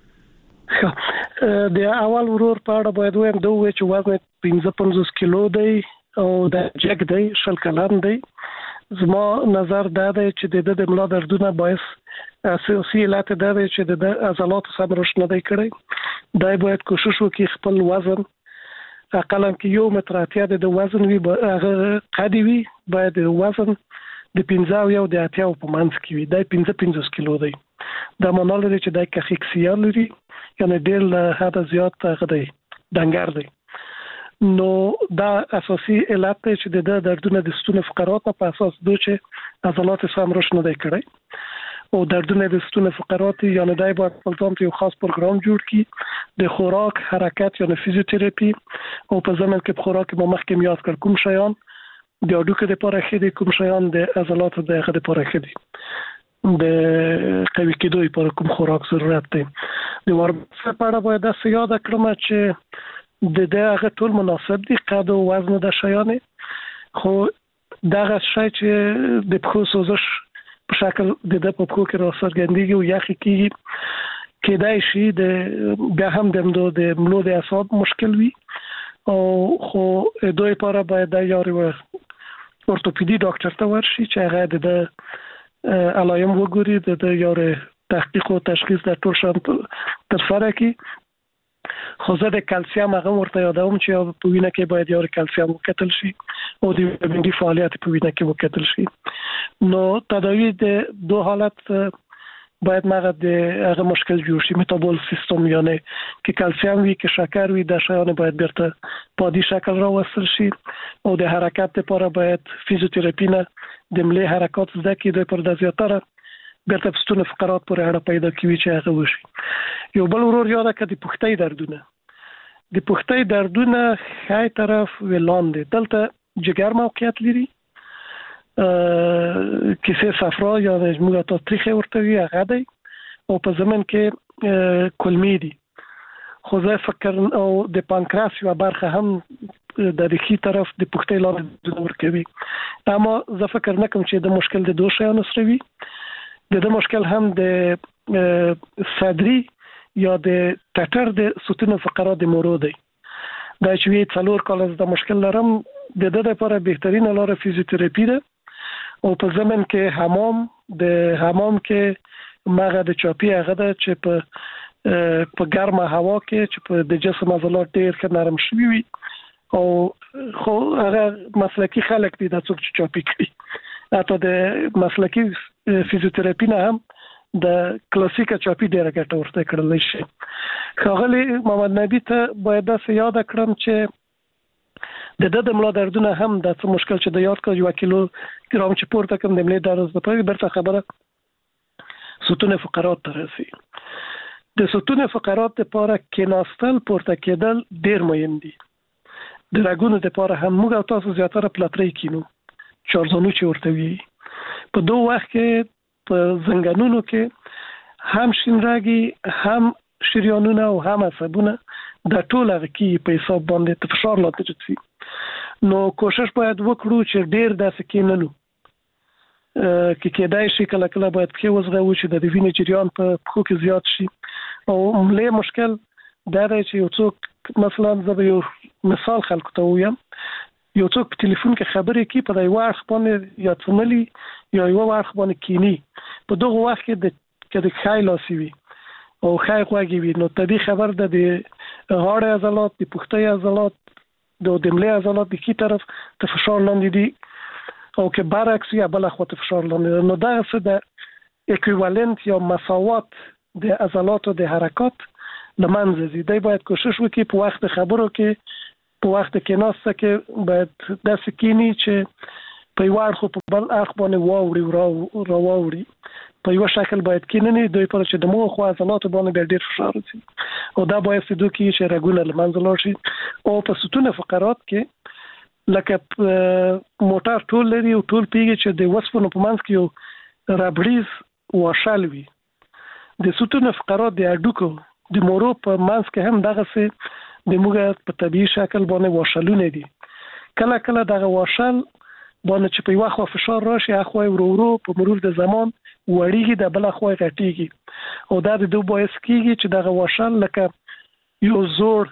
د اول ورور په اړه باید وایم دوه چې وزن پنځه پنځوس کیلو دی او د جګ دی شل کلن دی زما نظر دا دی چې د د ملا دردونه باعث اساسي علت دا دی چې د عضلات سم رشد نه دی کړی دا باید کوشش وکړي خپل وزن اقلا کې یو متر اتیا د وزن وی هغه قدی وی باید وزن د پنځه او یو د اتیا په منځ کې وي دا پنځه پنځوس کیلو دی دا معنی لري چې دا کخیکسیا لري یعنی ډېر له حد زیات غدي دنګر دی نو دا اساسي علت دی چې د دردونه د ستون فقرات په اساس دوی چې عضلات سم رشد نه دی کړی او دردونه د ستون فقرات یعنی دای باید خپل یو خاص پروګرام جوړ کړي د خوراک حرکت یعنی فزیوتراپي او په ځمن کې خوراک مو مخکې یاد کړ کوم شیان د اډوکه لپاره خېدي کوم شیان د عضلات د خېدي لپاره خېدي د قوي کېدو لپاره کوم خوراک ضرورت دی د ورزش لپاره باید د یاد کړم چې د دغه ټول مناسب دي، قد او وزن د شیانه. خو دغه شی چې د پخو سوزش په شکل د د په پخو کې راڅرګندېږي او یخ کېږي، کېدای شي د بیا هم د مدو د ملو د اعصاب مشکل وي، او خو دوی لپاره باید د یاري اورتوپیدي ډاکټر ته ورشي چې هغه د علایم وګوري، د یاري تحقیق او تشخیص د ټول شان تر سره کی. خو زه د کلسیم هغه ورته یادوم چې په وینه کې باید یاري کلسیم وکتل شي او د ویټامین ډي فعالیت په وینه کې وکتل شي. نو تداوی د دوه حالت باید مغه د هغه مشکل جوړ شي، میتابول سیستم، یعنی کې کلسیم وي کې شکر وي، د شیانه باید بیرته په دې شکل راوستل شي. او د حرکت لپاره باید فزیوتراپی نه د ملي حرکات زده کی د پر د زیاتره بیرته پستونه فقرات پر اړه پیدا کوي چې هغه وشي. یو بل ورور یاد کړي د پښتۍ دردونه د پښتۍ دردونه خای طرف ولاندې دلته جګر موقعیت لري، کیسه صفرا یا مجموعه تا تریخه ورته وي هغه دی، او په زمن کې کلمی دي. خو زه فکر او د پانکراس یو برخه هم د ریخي طرف د پښتۍ لاندې ورکوي، اما زه فکر نه کوم چې د مشکل د دوه شیانو سره وي. د د مشکل هم د صدري یا د ټټر د ستون فقرات د مورو دی. دا چې وی څلور کال د مشکل لرم، د د لپاره بهترین لاره فزیوتراپی ده، او په زمن کې حمام د حمام کې مغه د چاپی هغه ده چې په په ګرمه هوا کې چې په د جسم عضلات ډیر ښه نرم شوي وي، او خو هغه مسلکی خلک دي د څوک چې چاپی کوي. حتی د مسلکی فزیوتراپی نه هم د کلاسیکه چاپی ډیره ګټه ورته کړل شي. ښاغلی محمد نبی ته باید داسې یاد کړم چې د د د ملا دردونه هم د څه مشکل چې د یاد کړ یو کیلو ګرام چې پورته کوم د ملا درد د پاره برته خبره ستون فقرات ته رسي. د ستون فقرات لپاره کیناستل پورته کېدل ډیر مهم دي. د رګونو لپاره هم موږ او تاسو زیاتره پلاتری کینو چارزانو چې ورته وي. په دوه وخت کې په زنګانونو کې هم شینراګي هم شریانونه او هم عصبونه د ټول هغه کې په حساب باندې فشار لاندې چتوي. نو کوشش باید وکړو چې ډیر داسې کیننو کې کېدای شي کله کله باید کې وزغه و چې د وینې جریان په پخو کې زیات شي. او ملي مشکل دا دی چې یو څوک مثلا زه یو مثال خلکو ته وایم، یو څوک په ټلیفون کې خبرې کوي په یو وخت باندې یا څملي یا یو وخت باندې کینی، په دغه وخت کې د کله خای لاسي وي او خای خوږي وي، نو طبي خبر ده د غاړه عضلات د پښتۍ عضلات د دملې عضلات د کی طرف ته فشار لاندې دي، او که برعکس یا بل خوا ته فشار لاندې. نو دا څه د اکویوالنت یا مساوات د عضلات او د حرکات لمنځه دي. دی باید کوشش وکړي په وخت خبرو کې، په وخت کې ناسته کې باید داسې کینی چې په یو اړخ په بل اړخ باندې واوري او را واوري په یو شکل باید کیننی، دوی پر چې د مو خو عضلات باندې ډیر فشار راځي، او دا باید د دوی چې رګونه لمنځه لاړ شي. او په ستون فقرات کې لکه موټر ټول لري او ټول پیږي چې د وسپنو په منځ کې یو ربړیز واشل وي. د ستون فقرات د اډوکو د مورو په منځ کې هم دغه څه د موږ په طبيعي شکل باندې واشلونه دي. کله کله دغه واشل باندې چې په یو خوا فشار راشي، اخوای ورو ورو په مرور د زمان وړيږي، د بل اخوای غټيږي، او دا د دوه باعث کیږي چې دغه واشل لکه یو زور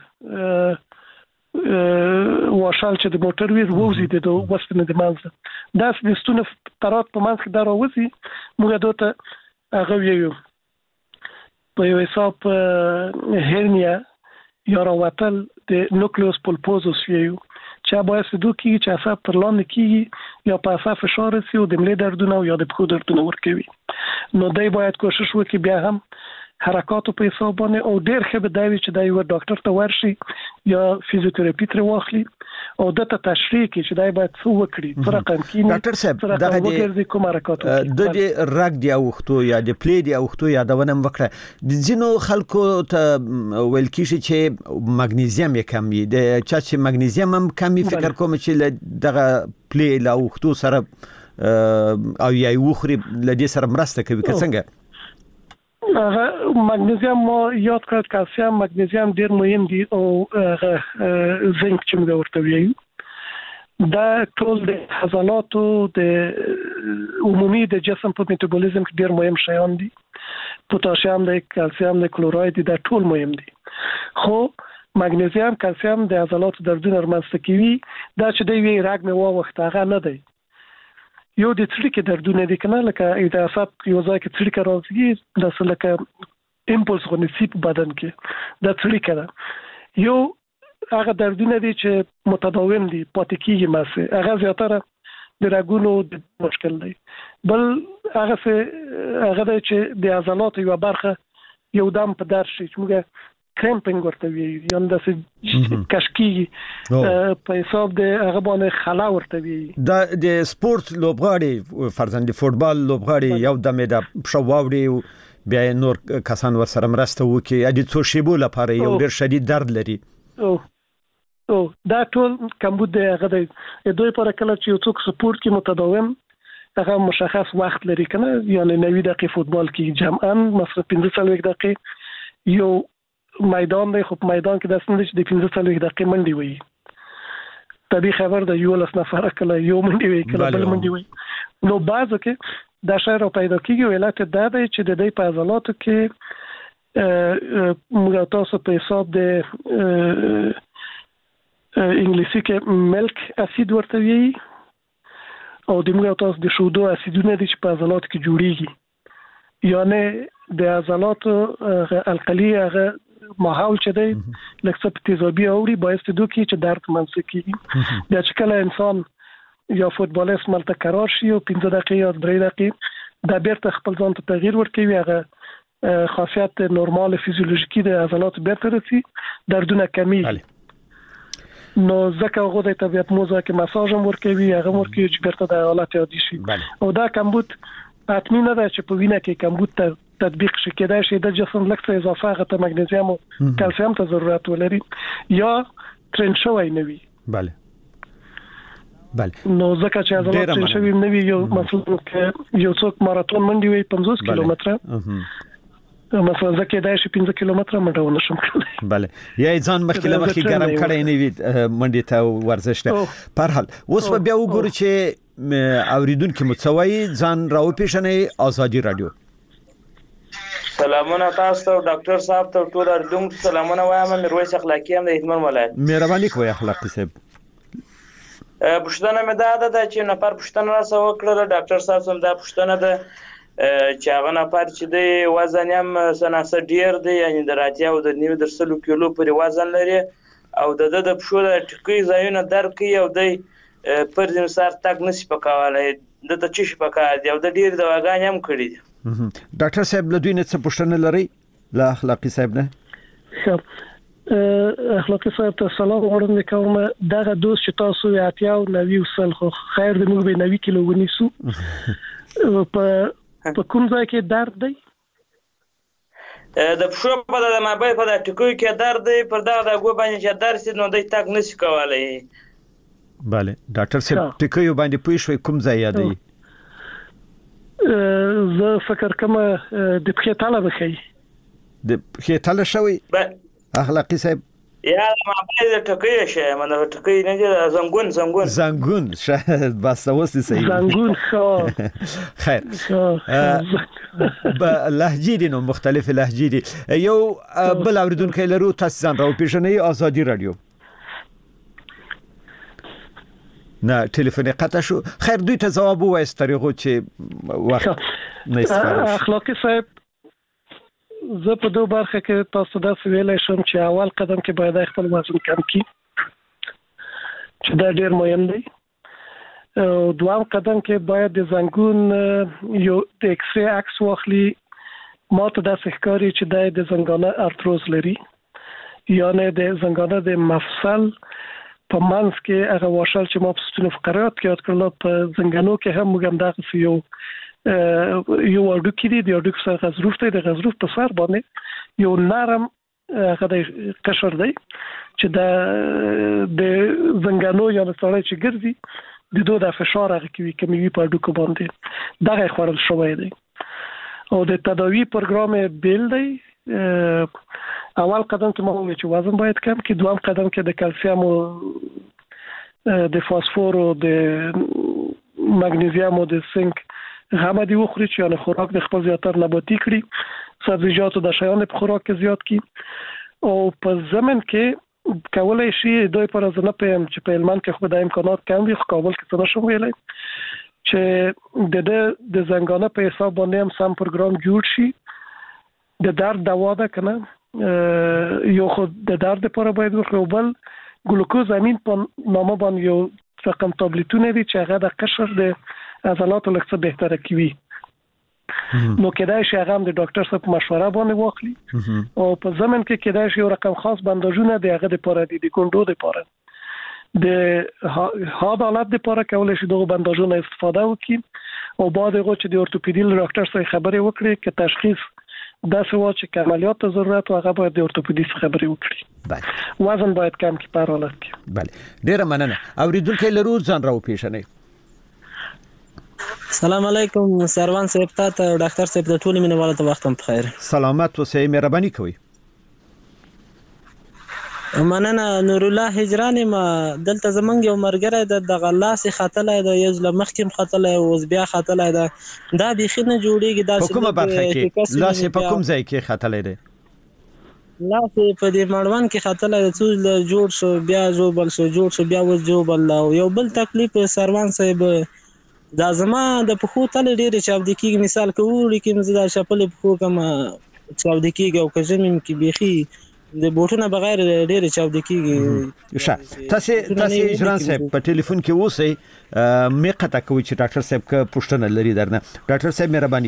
واشل چې د موټر ویر ووزي د وسپنې د منځ دا د ستونه فقرات په منځ کې دا راوځي. موږ دوته هغه ویو په یو حساب هرنیا یا راوتل د نوکلیوس پولپوزوس ویو چې باعث دوه کیږي چې اعصاب پر لاندې کیږي یا په اعصاب فشار رسي او د ملي دردونه او یا د پښو دردونه ورکوي. نو دی باید کوشش وکړي بیا هم حرکاتو په حساب باندې، او ډیر ښه به دا وي چې دا یو ډاکټر ته ورشي یا فزیوتراپی تر واخلي او دته تشریح کړي چې دا باید څه وکړي، څه رقم کینی. ډاکټر صاحب دغه د کوم حرکات د رګ دی اوختو یا د پلی دی اوختو یا د ونم وکړه د ځینو خلکو ته ویل کیږي چې مګنیزیم یې کم وي، د چا چې مګنیزیم هم کم وي فکر کوم چې دغه پلی لا اوختو سره او یا وخري لدې سره مرسته کوي که څنګه؟ هغه مګنیزیم ما یاد کړ، کلسیم مګنیزیم ډیر مهم دي او زنک چې موږ ورته وایو دا ټول د عضلاتو د عمومي د جسم په میټابولیزم کې ډیر مهم شیان دي. پوتاشیم دی، کلسیم دی، کلوراید دی، دا ټول مهم دي. خو مګنیزیم کلسیم د عضلاتو دردونه رامنځته کوي. دا چې دی وی راګ مې واوخت هغه نه دی. یو د څړیکې دردونه دي کنه، لکه د اعصاب یو ځای کې څړیکه راځي، د څه لکه امپولس غونډې په بدن کې د څړیکه ده. یو هغه دردونه دي چې متداوم دي، پاتې کیږي ماسه، هغه زیاتره د راګونو د مشکل دی. بل هغه څه هغه د چې د عضلاتو یو برخه یو دم په در شي چې موږ کرمپینګ ورته ویو، یا د کشکی په حساب د هغه باندې خلا ورته ویو. دا د سپورت لوبغاړي فرضاً د فوتبال لوبغاړي یو دمه د پښواوړي بیا نور کسان ورسره مرسته وکي، یا د څو شیبو لپاره یو ډیر شدید درد لري. او او دا ټول کمبود دی. هغه د دوی پر کله چې یو څوک سپورت کې متداوم هغه مشخص وخت لري کنه، یعنی نوي دقیقې فوتبال کې جمعاً مثلا پنځه څلوېښت دقیقې یو میدان دی، خو په میدان کې داسې نه دي چې د پنځه څلوېښت دقیقې منډې وي. طبیعي خبر د یولس نفره کله یو منډې وي کله بل منډې وي. نو بعضو کې دا شی را پیدا کېږي. علت دا دی چې د دې په عضلاتو کې موږ تاسو په حساب د انګلیسي کې ملک اسید ورته وایي، او د موږ تاسو د شودو اسیدونه دي چې په عضلاتو کې جوړیږي. یعنی د عضلاتو القلي هغه ماحول چې دی لکه څه تیزابي اوري باعث دي چې درد منځ کیږي. بیا چې کله انسان یا فوتبالیست ملته قرار شي او پنځه دقیقې یا درې دقیقې دا بیرته خپل ځان ته تغییر ورکوي، هغه خاصیت نورمال فیزیولوژیکي د عضلاتو بیرته رسي، دردونه کمیږي. نو ځکه هغه د طبيعت موزه کې مساج هم ورکوي، هغه ورکوي چې بیرته د حالت عادي شي. او دا کمبود حتمی نه ده چې په وینه کې کمبود ته تطبیق شي، کېدای شي د جسم لکه اضافه غته مګنیزیم او کلسیم ته ضرورت ولري یا ترن شوی نه وي. بله بله. نو ځکه چې عضلات ترن شوی نه وي، یو مثلا یو څوک ماراتون منډي وي پنځوس کیلومتره، مثلا ځکه دا شي پنځه کیلومتره منډه ونشم کولای. بله، یا ځان مخکې مخکې ګرم کړی نه وي منډي ته ورزش ته. په هر حال اوس په بیا وګورو چې اوریدونکو متسوي ځان راو پیښنې آزادي رادیو. سلامونه تاسو ته ډاکټر صاحب ته ټول اردوم سلامونه وایم. میرویس اخلاقی هم د هلمند ولایت. مهرباني کوئ اخلاقی صاحب. پښتنه مې دا ده چې نفر پښتنه را سو کړل ډاکټر صاحب سم دا پښتنه ده چې هغه نفر چې دی وزن هم سناسه ډیر دی، یعنی دراتیا او د نیو درسلو کیلو پر وزن لري، او د د پښو د ټکی ځایونه درد کوي، او د پر دې سر تک نشي پکاوالای، د ته چی پکا دی، او د ډیر دواګان هم کړی دي. ډاکټر صاحب له دوی نه څه پوښتنه لري له اخلاقی صاحب نه؟ اخلاقی صاحب ته سلام وړاندې کوم. دغه دوز چې تاسو یې اتیا او نوي وسل خو خیر د موږ به نوي کیلو ونیسو. په په کوم ځای کې درد دی؟ د پښو په د مابې په د ټکوي کې درد دی، پر دغه د ګو باندې چې درد سي نو د تک نشي کولای. bale ډاکټر صاحب ټکیو باندې پوي شوي کوم ځای یادي؟ زه فکر کوم د پښې تاله بخي د پښې تاله شوی اخلاقی صاحب یا ما باید ټکی شي منه ټکی نه دي زنګون زنګون زنګون شاید بس اوس صحیح زنګون خو خیر به لهجې دي نو مختلف لهجې دي. یو بل اوریدونکو لرو تاسو ځان راو پیژنې آزادي رادیو نه ټلیفون قطع شو. خیر دوی ته جواب وایست طریقو چې وخت نه استفاده. اخلاقی صاحب زه په دوه برخه کې تاسو دا ویلای شم چې اول قدم کې باید خپل وزن کم کړئ چې دا ډیر مهم دی. دوام قدم کې باید د زنګون یو د ایکس ری عکس واخلي. ما ته دا ښکاري چې د زنګانه ارتروز لري، یعنی د زنګانه د مفصل په منځ کې هغه واشل چې ما په ستونو فقرات کې یاد کړل په زنګانو کې هم موږ هم دغه یو یو اډوکی دی، د اډوک سره غضروف دی، د غضروف په سر باندې یو نرم هغه د قشر دی چې د د زنګانو یا سړی چې ګرځي د دوه د فشار هغه کوي کمی په اډوک باندې دغه خورل شوی دی. او د تداوی پروګرام بیل دی. اول قدم که ما وایو چې وزن باید کم کړي، دوم قدم که د کلسیم او د فاسفور او د مګنیزیم او د زنک غمه دی وخوري چې یعنی خوراک د خپل زیاتر نباتي کړي، سبزیجات او د شیان په خوراک کې زیات کړي. او په زمن کې کولای شي دوی پر از نه پېم چې په هلمند کې خو د امکانات کم وي، خو کابل کې څه نشم ویلی چې د د د زنګانه په حساب باندې هم سم پروګرام جوړ شي. د درد دوا ده کنه، یو خو د درد لپاره باید وخورو، بل ګلوکوز امین په نامه باندې یو رقم تابلیتونه دي چې هغه د قشر د عضلاتو لږ څه بهتره کوي. نو کېدای شي هغه هم د ډاکټر صاحب مشوره باندې واخلي. او په زمن کې کېدای شي یو رقم خاص بنداژونه د هغه لپاره دي، د ګونډو لپاره د هاد حالت لپاره کولای شي دغه بنداژونه استفاده وکړي. او بعد هغه چې د اورتوپیدي ډاکټر سره خبرې وکړي چې تشخیص دا څه چې عملیات ته ضرورت او هغه باید د اورتوپیدیست خبرې وکړي. بله. وزن باید کم کړي په حالت کې. بله. ډیره مننه. اوریدونکو لرو ځان راو پیژنئ. سلام علیکم سروان صاحب، ته ډاکټر صاحب د ټولو مینوالو ته وخت هم بخیر. سلامت اوسئ، مهرباني کوئ. مننه. نور الله هجران ما دلته زمونږ یو مرګره د دغه لاس خطلای د یو لمخکم خطلای او بیا خطلای دا دا بيخي نه جوړیږي. دا کومه برخه کې لاس په کوم ځای کې خطلای دی؟ لاس په دې مړوند کې خطلای د څو جوړ شو بیا جوړ شو جوړ شو بیا وځ جوړ او یو بل تکلیف سروان صاحب دا زما د پخو تل ډېر چاودکی مثال کوي کې مزه دا شپل پخو کما چاودکی او کژمم کې بيخي د بوټونو بغیر ډېر چاودکیږي. ښه، تاسو تاسو اجران صاحب په ټلیفون کې اوسئ، مې قطع کوي چې ډاکټر صاحب کا پوښتنه لري درنه. ډاکټر صاحب مهرباني.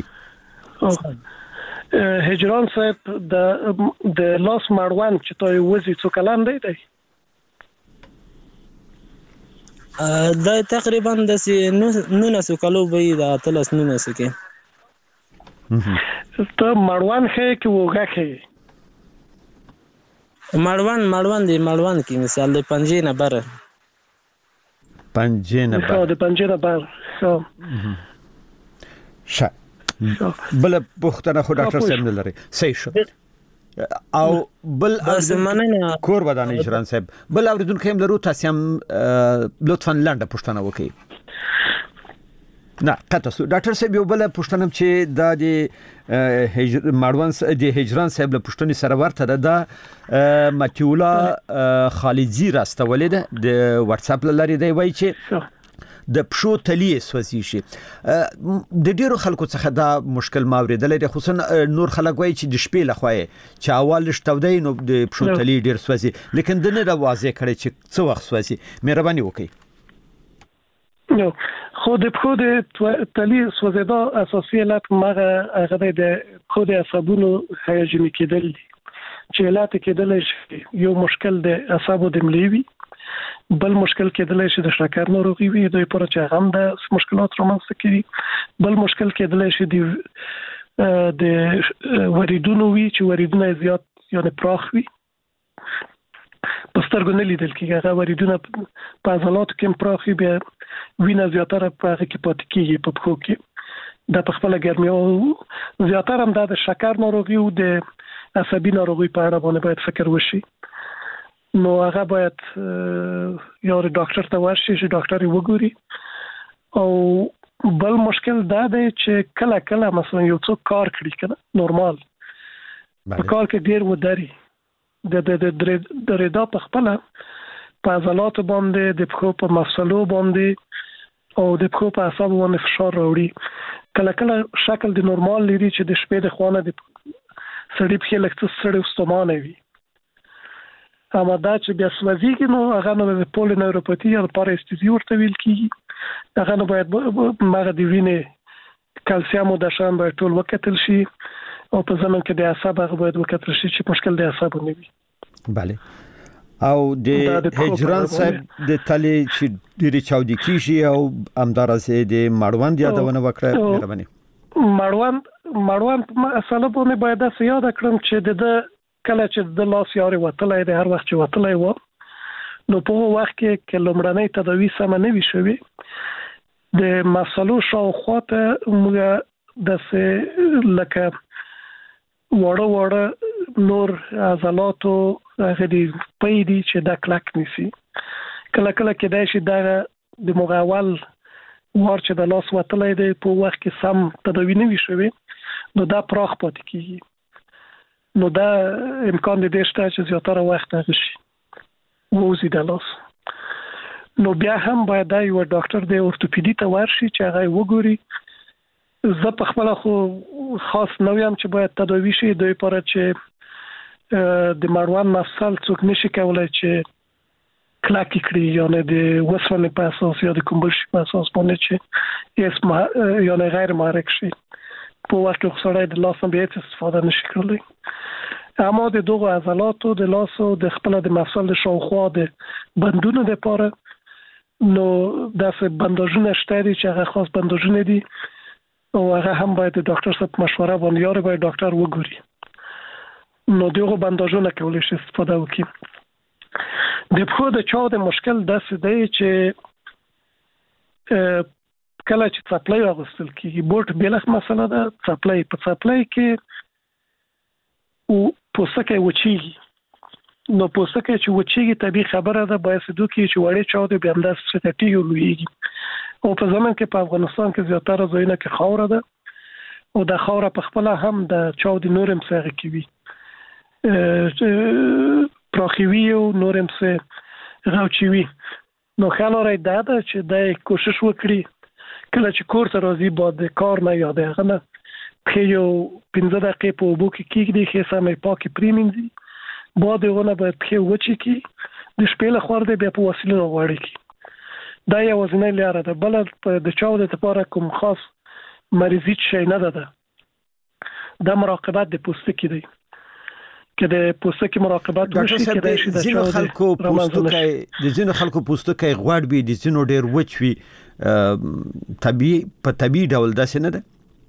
هجران صاحب د د لاس مړوند چې توي وځي څو کلان دی دی دا تقریبا د نو سو کلو وي دا تلس نو سو کې ته مړوند خې کې وګه خې مړوند مړوند دی مړوند کې مثال د پنځه نه بره پنځه نه بره د پنځه نه بره ښه بل پوښتنه خو ډاکټر صاحب نه لري. صحیح شو. او بل کور ودانې اجران صاحب بل اوریدونکو هم لرو، تاسو هم لطفا لاندې پوښتنه وکړئ. نه قطع سو. ډاکټر صاحب یو بل پوښتنه چې دا د مړوند د هجران صاحب له پوښتنې سره ورته ده، دا متیولا خالدزی راستولې ده د واتس اپ لاري دی، وایي چې د پښو تلی سوځي شي. د ډیرو خلکو څخه دا مشکل ما اوریدل دي، خصوصا نور خلک وایي چې د شپې لخوا چې اول شتودای نو د پښو تلی ډیر سوځي، لیکن د نه د واضح کړي چې څو وخت سوځي. مهرباني وکړئ. نو خو د پښو د تلی سوځیدا اساسي علت مغه هغه د پښو د عصبونو هیجاني کېدل دي، چې علت کېدل شي یو مشکل د اعصابو د مليوي، بل مشکل کېدل شي د شکر ناروغي وي، دوی پر چې هم د مشکلات رامنځته کوي، بل مشکل کېدل شي د د وریدونو وي چې وریدونه زیات یعنی پراخ وي، پسترګو نه لیدل کېږي، هغه وریدونه په عضلاتو کې پراخ وي، بیا وینه زیاتره په هغه کې پاتې کېږي په پښو کې. دا په خپل ګرمي او زیاتره هم د شکر ناروغي او د عصبي ناروغي په اړه باندې باید فکر وشي. نو هغه باید یو ډاکټر ته ورشي چې ډاکټر یې وګوري. او بل مشکل دا دی چې کله کله مثلا یو څوک کار کړي کنه نورمال په کار کې ډیر ودري د د د درېدا په خپل په عضلات باندې د پښو په مفصلو باندې او د پښو په اعصاب باندې فشار راوړي. کله کله شکل د نورمال لري چې د شپې د خوانه د سړی په لکه سړی وستمانه وي، اما دا چې بیا سوځيږي نو هغه نو د پولینوروپاتي یا پاراستیزي ورته ویل کیږي. هغه نو باید مغه د وینې کلسیم او د شان باید ټول وکتل شي او په زمن کې د اعصاب هغه باید وکتل شي چې مشکل د اعصاب نه وي. bale. او د هجران صاحب د تلې چې ډېری چاودي کیږي او همدارسه د مړوند یادونه وکړه. مهرباني. مړوند مړوند مسله باندې باید څه یاد کړم چې د کله چې د لاس یاري وتلای د هر وخت چې وتلای و نو په وخت کې کلمړنۍ تداوی سم نه وی شوی د مسلو شاوخواته موږ د څه لکه وړه وړه نور عضلاتو هغه دي پېدي چې دا کلک نسی کله کله کې دا شي دا د مغاول ور چې د لاس وتلې دی په وخت کې سم تداوی نه وي شوی نو دا پراخ پاتې کیږي نو دا امکان دی شته چې زیاتره وخت هغه شي ووزي د لاس نو بیا هم باید دا یو ډاکټر دی اورتوپیدي ته ورشي چې هغه وګوري زه په خپل خو خاص نو یم چې باید تداوی شي دوی لپاره چې د مروان مفصل څوک نشي کولای چې کلاکی کړی یعنی د وسونه په اساس یا د کومبل شي په اساس باندې چې اسم یعنی غیر محرک شي په وخت کې سره د لاس به استفاده نشي کولای اما د دوه عضلاتو د لاس او د خپل د مفصل د شاوخوا د بندونو لپاره نو د بنداژونه شته چې هغه خاص بنداژونه دي او هغه هم باید د ډاکټر سره مشوره باندې یاره باید ډاکټر وګوري نو دغه بنداژونه کولای شي استفاده وکړي د په د چا د مشکل داسې دی چې کله چې څپلۍ واغستل کیږي بوټ بلخ مسله ده څپلۍ په څپلۍ کې او پوستکی وچیږي نو پوستکی چې وچیږي طبيعي خبره ده باید سدو کې چې وړې چا د بیا انداز ستټي لویږي او په زمون کې په افغانستان کې زیاتره ځایونه کې خاور ده او د خاور په خپل هم د چاو د نورم سره کوي پروخوي او نورم سره غوچوي نو خلک راځي دا چې د کوشش وکړي کله چې کور ته راځي بعد کار نه یاد غنه په یو پنځه دقیقې په وبو کې کېږي چې سمې پاکي پریمینځي بعد غونه به په وچی کې د شپې له خور دی بیا په وسیله غوړي کی دا یو ځنه لاره ده بل د چاو د لپاره کوم خاص مریضی شي نه ده د مراقبت د پوستکي دی کې د پوستکي مراقبت وشي کې د شي د ځینو خلکو پوستکي د ځینو خلکو پوستکي غوړ بي د ځینو ډېر وچ وي طبيعي په طبيعي ډول داسې نه ده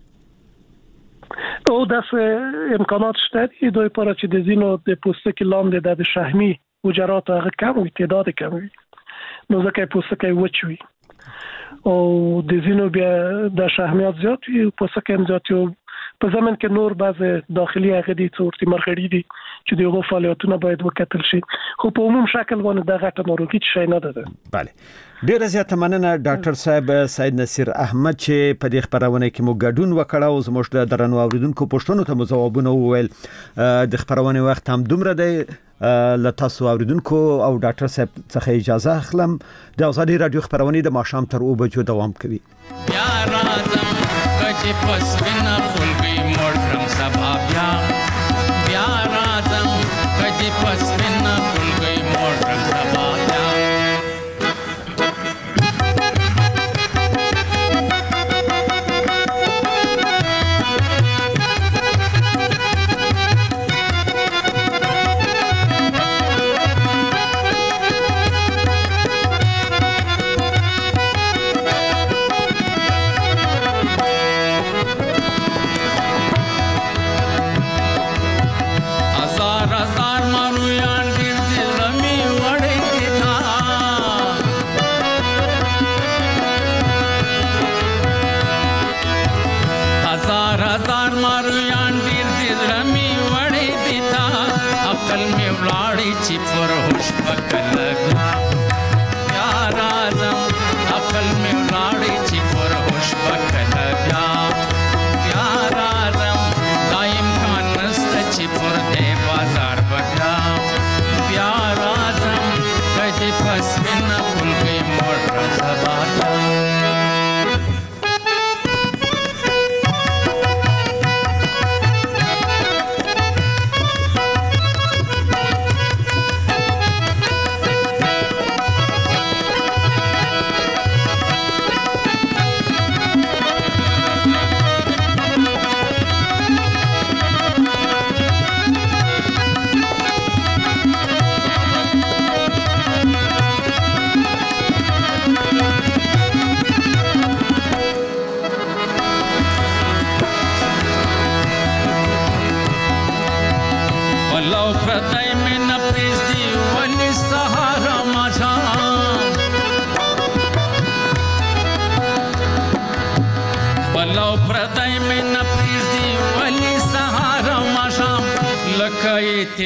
او داسې امکانات شته چې دوی لپاره چې د ځینو د پوستکي لاندې د شحمي حجرات هغه کم وي تعداد کم وي نو ځکه پوستکی وچوي او د زینو بیا د شحمیات زیات وي پوستکی زیات وي په زمن کې نور بعض داخلي هغه دي څورتي مرخړي دي چې دغه فعالیتونه باید وکتل شي خو په عموم شکل باندې د غټه ناروغي شي نه ده bale ډیر زیات مننه ډاکټر صاحب سید نصیر احمد چې په دې خبرونه کې مو ګډون وکړ او زموږ د درنو اوریدونکو پښتنو ته مجاوبونه وویل د خبرونه وخت هم دومره دی لتاسو اوریدونکو او ډاکټر صاحب څخه اجازه اخلم د ازادي رادیو خبرونه د ماښام تر او بجو دوام کوي یا راځم کچې پسوینه خلګي مور کرم سبا بیا بیا راځم کچې پسوینه خلګي مور کرم سبا بیا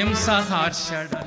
سهار شړه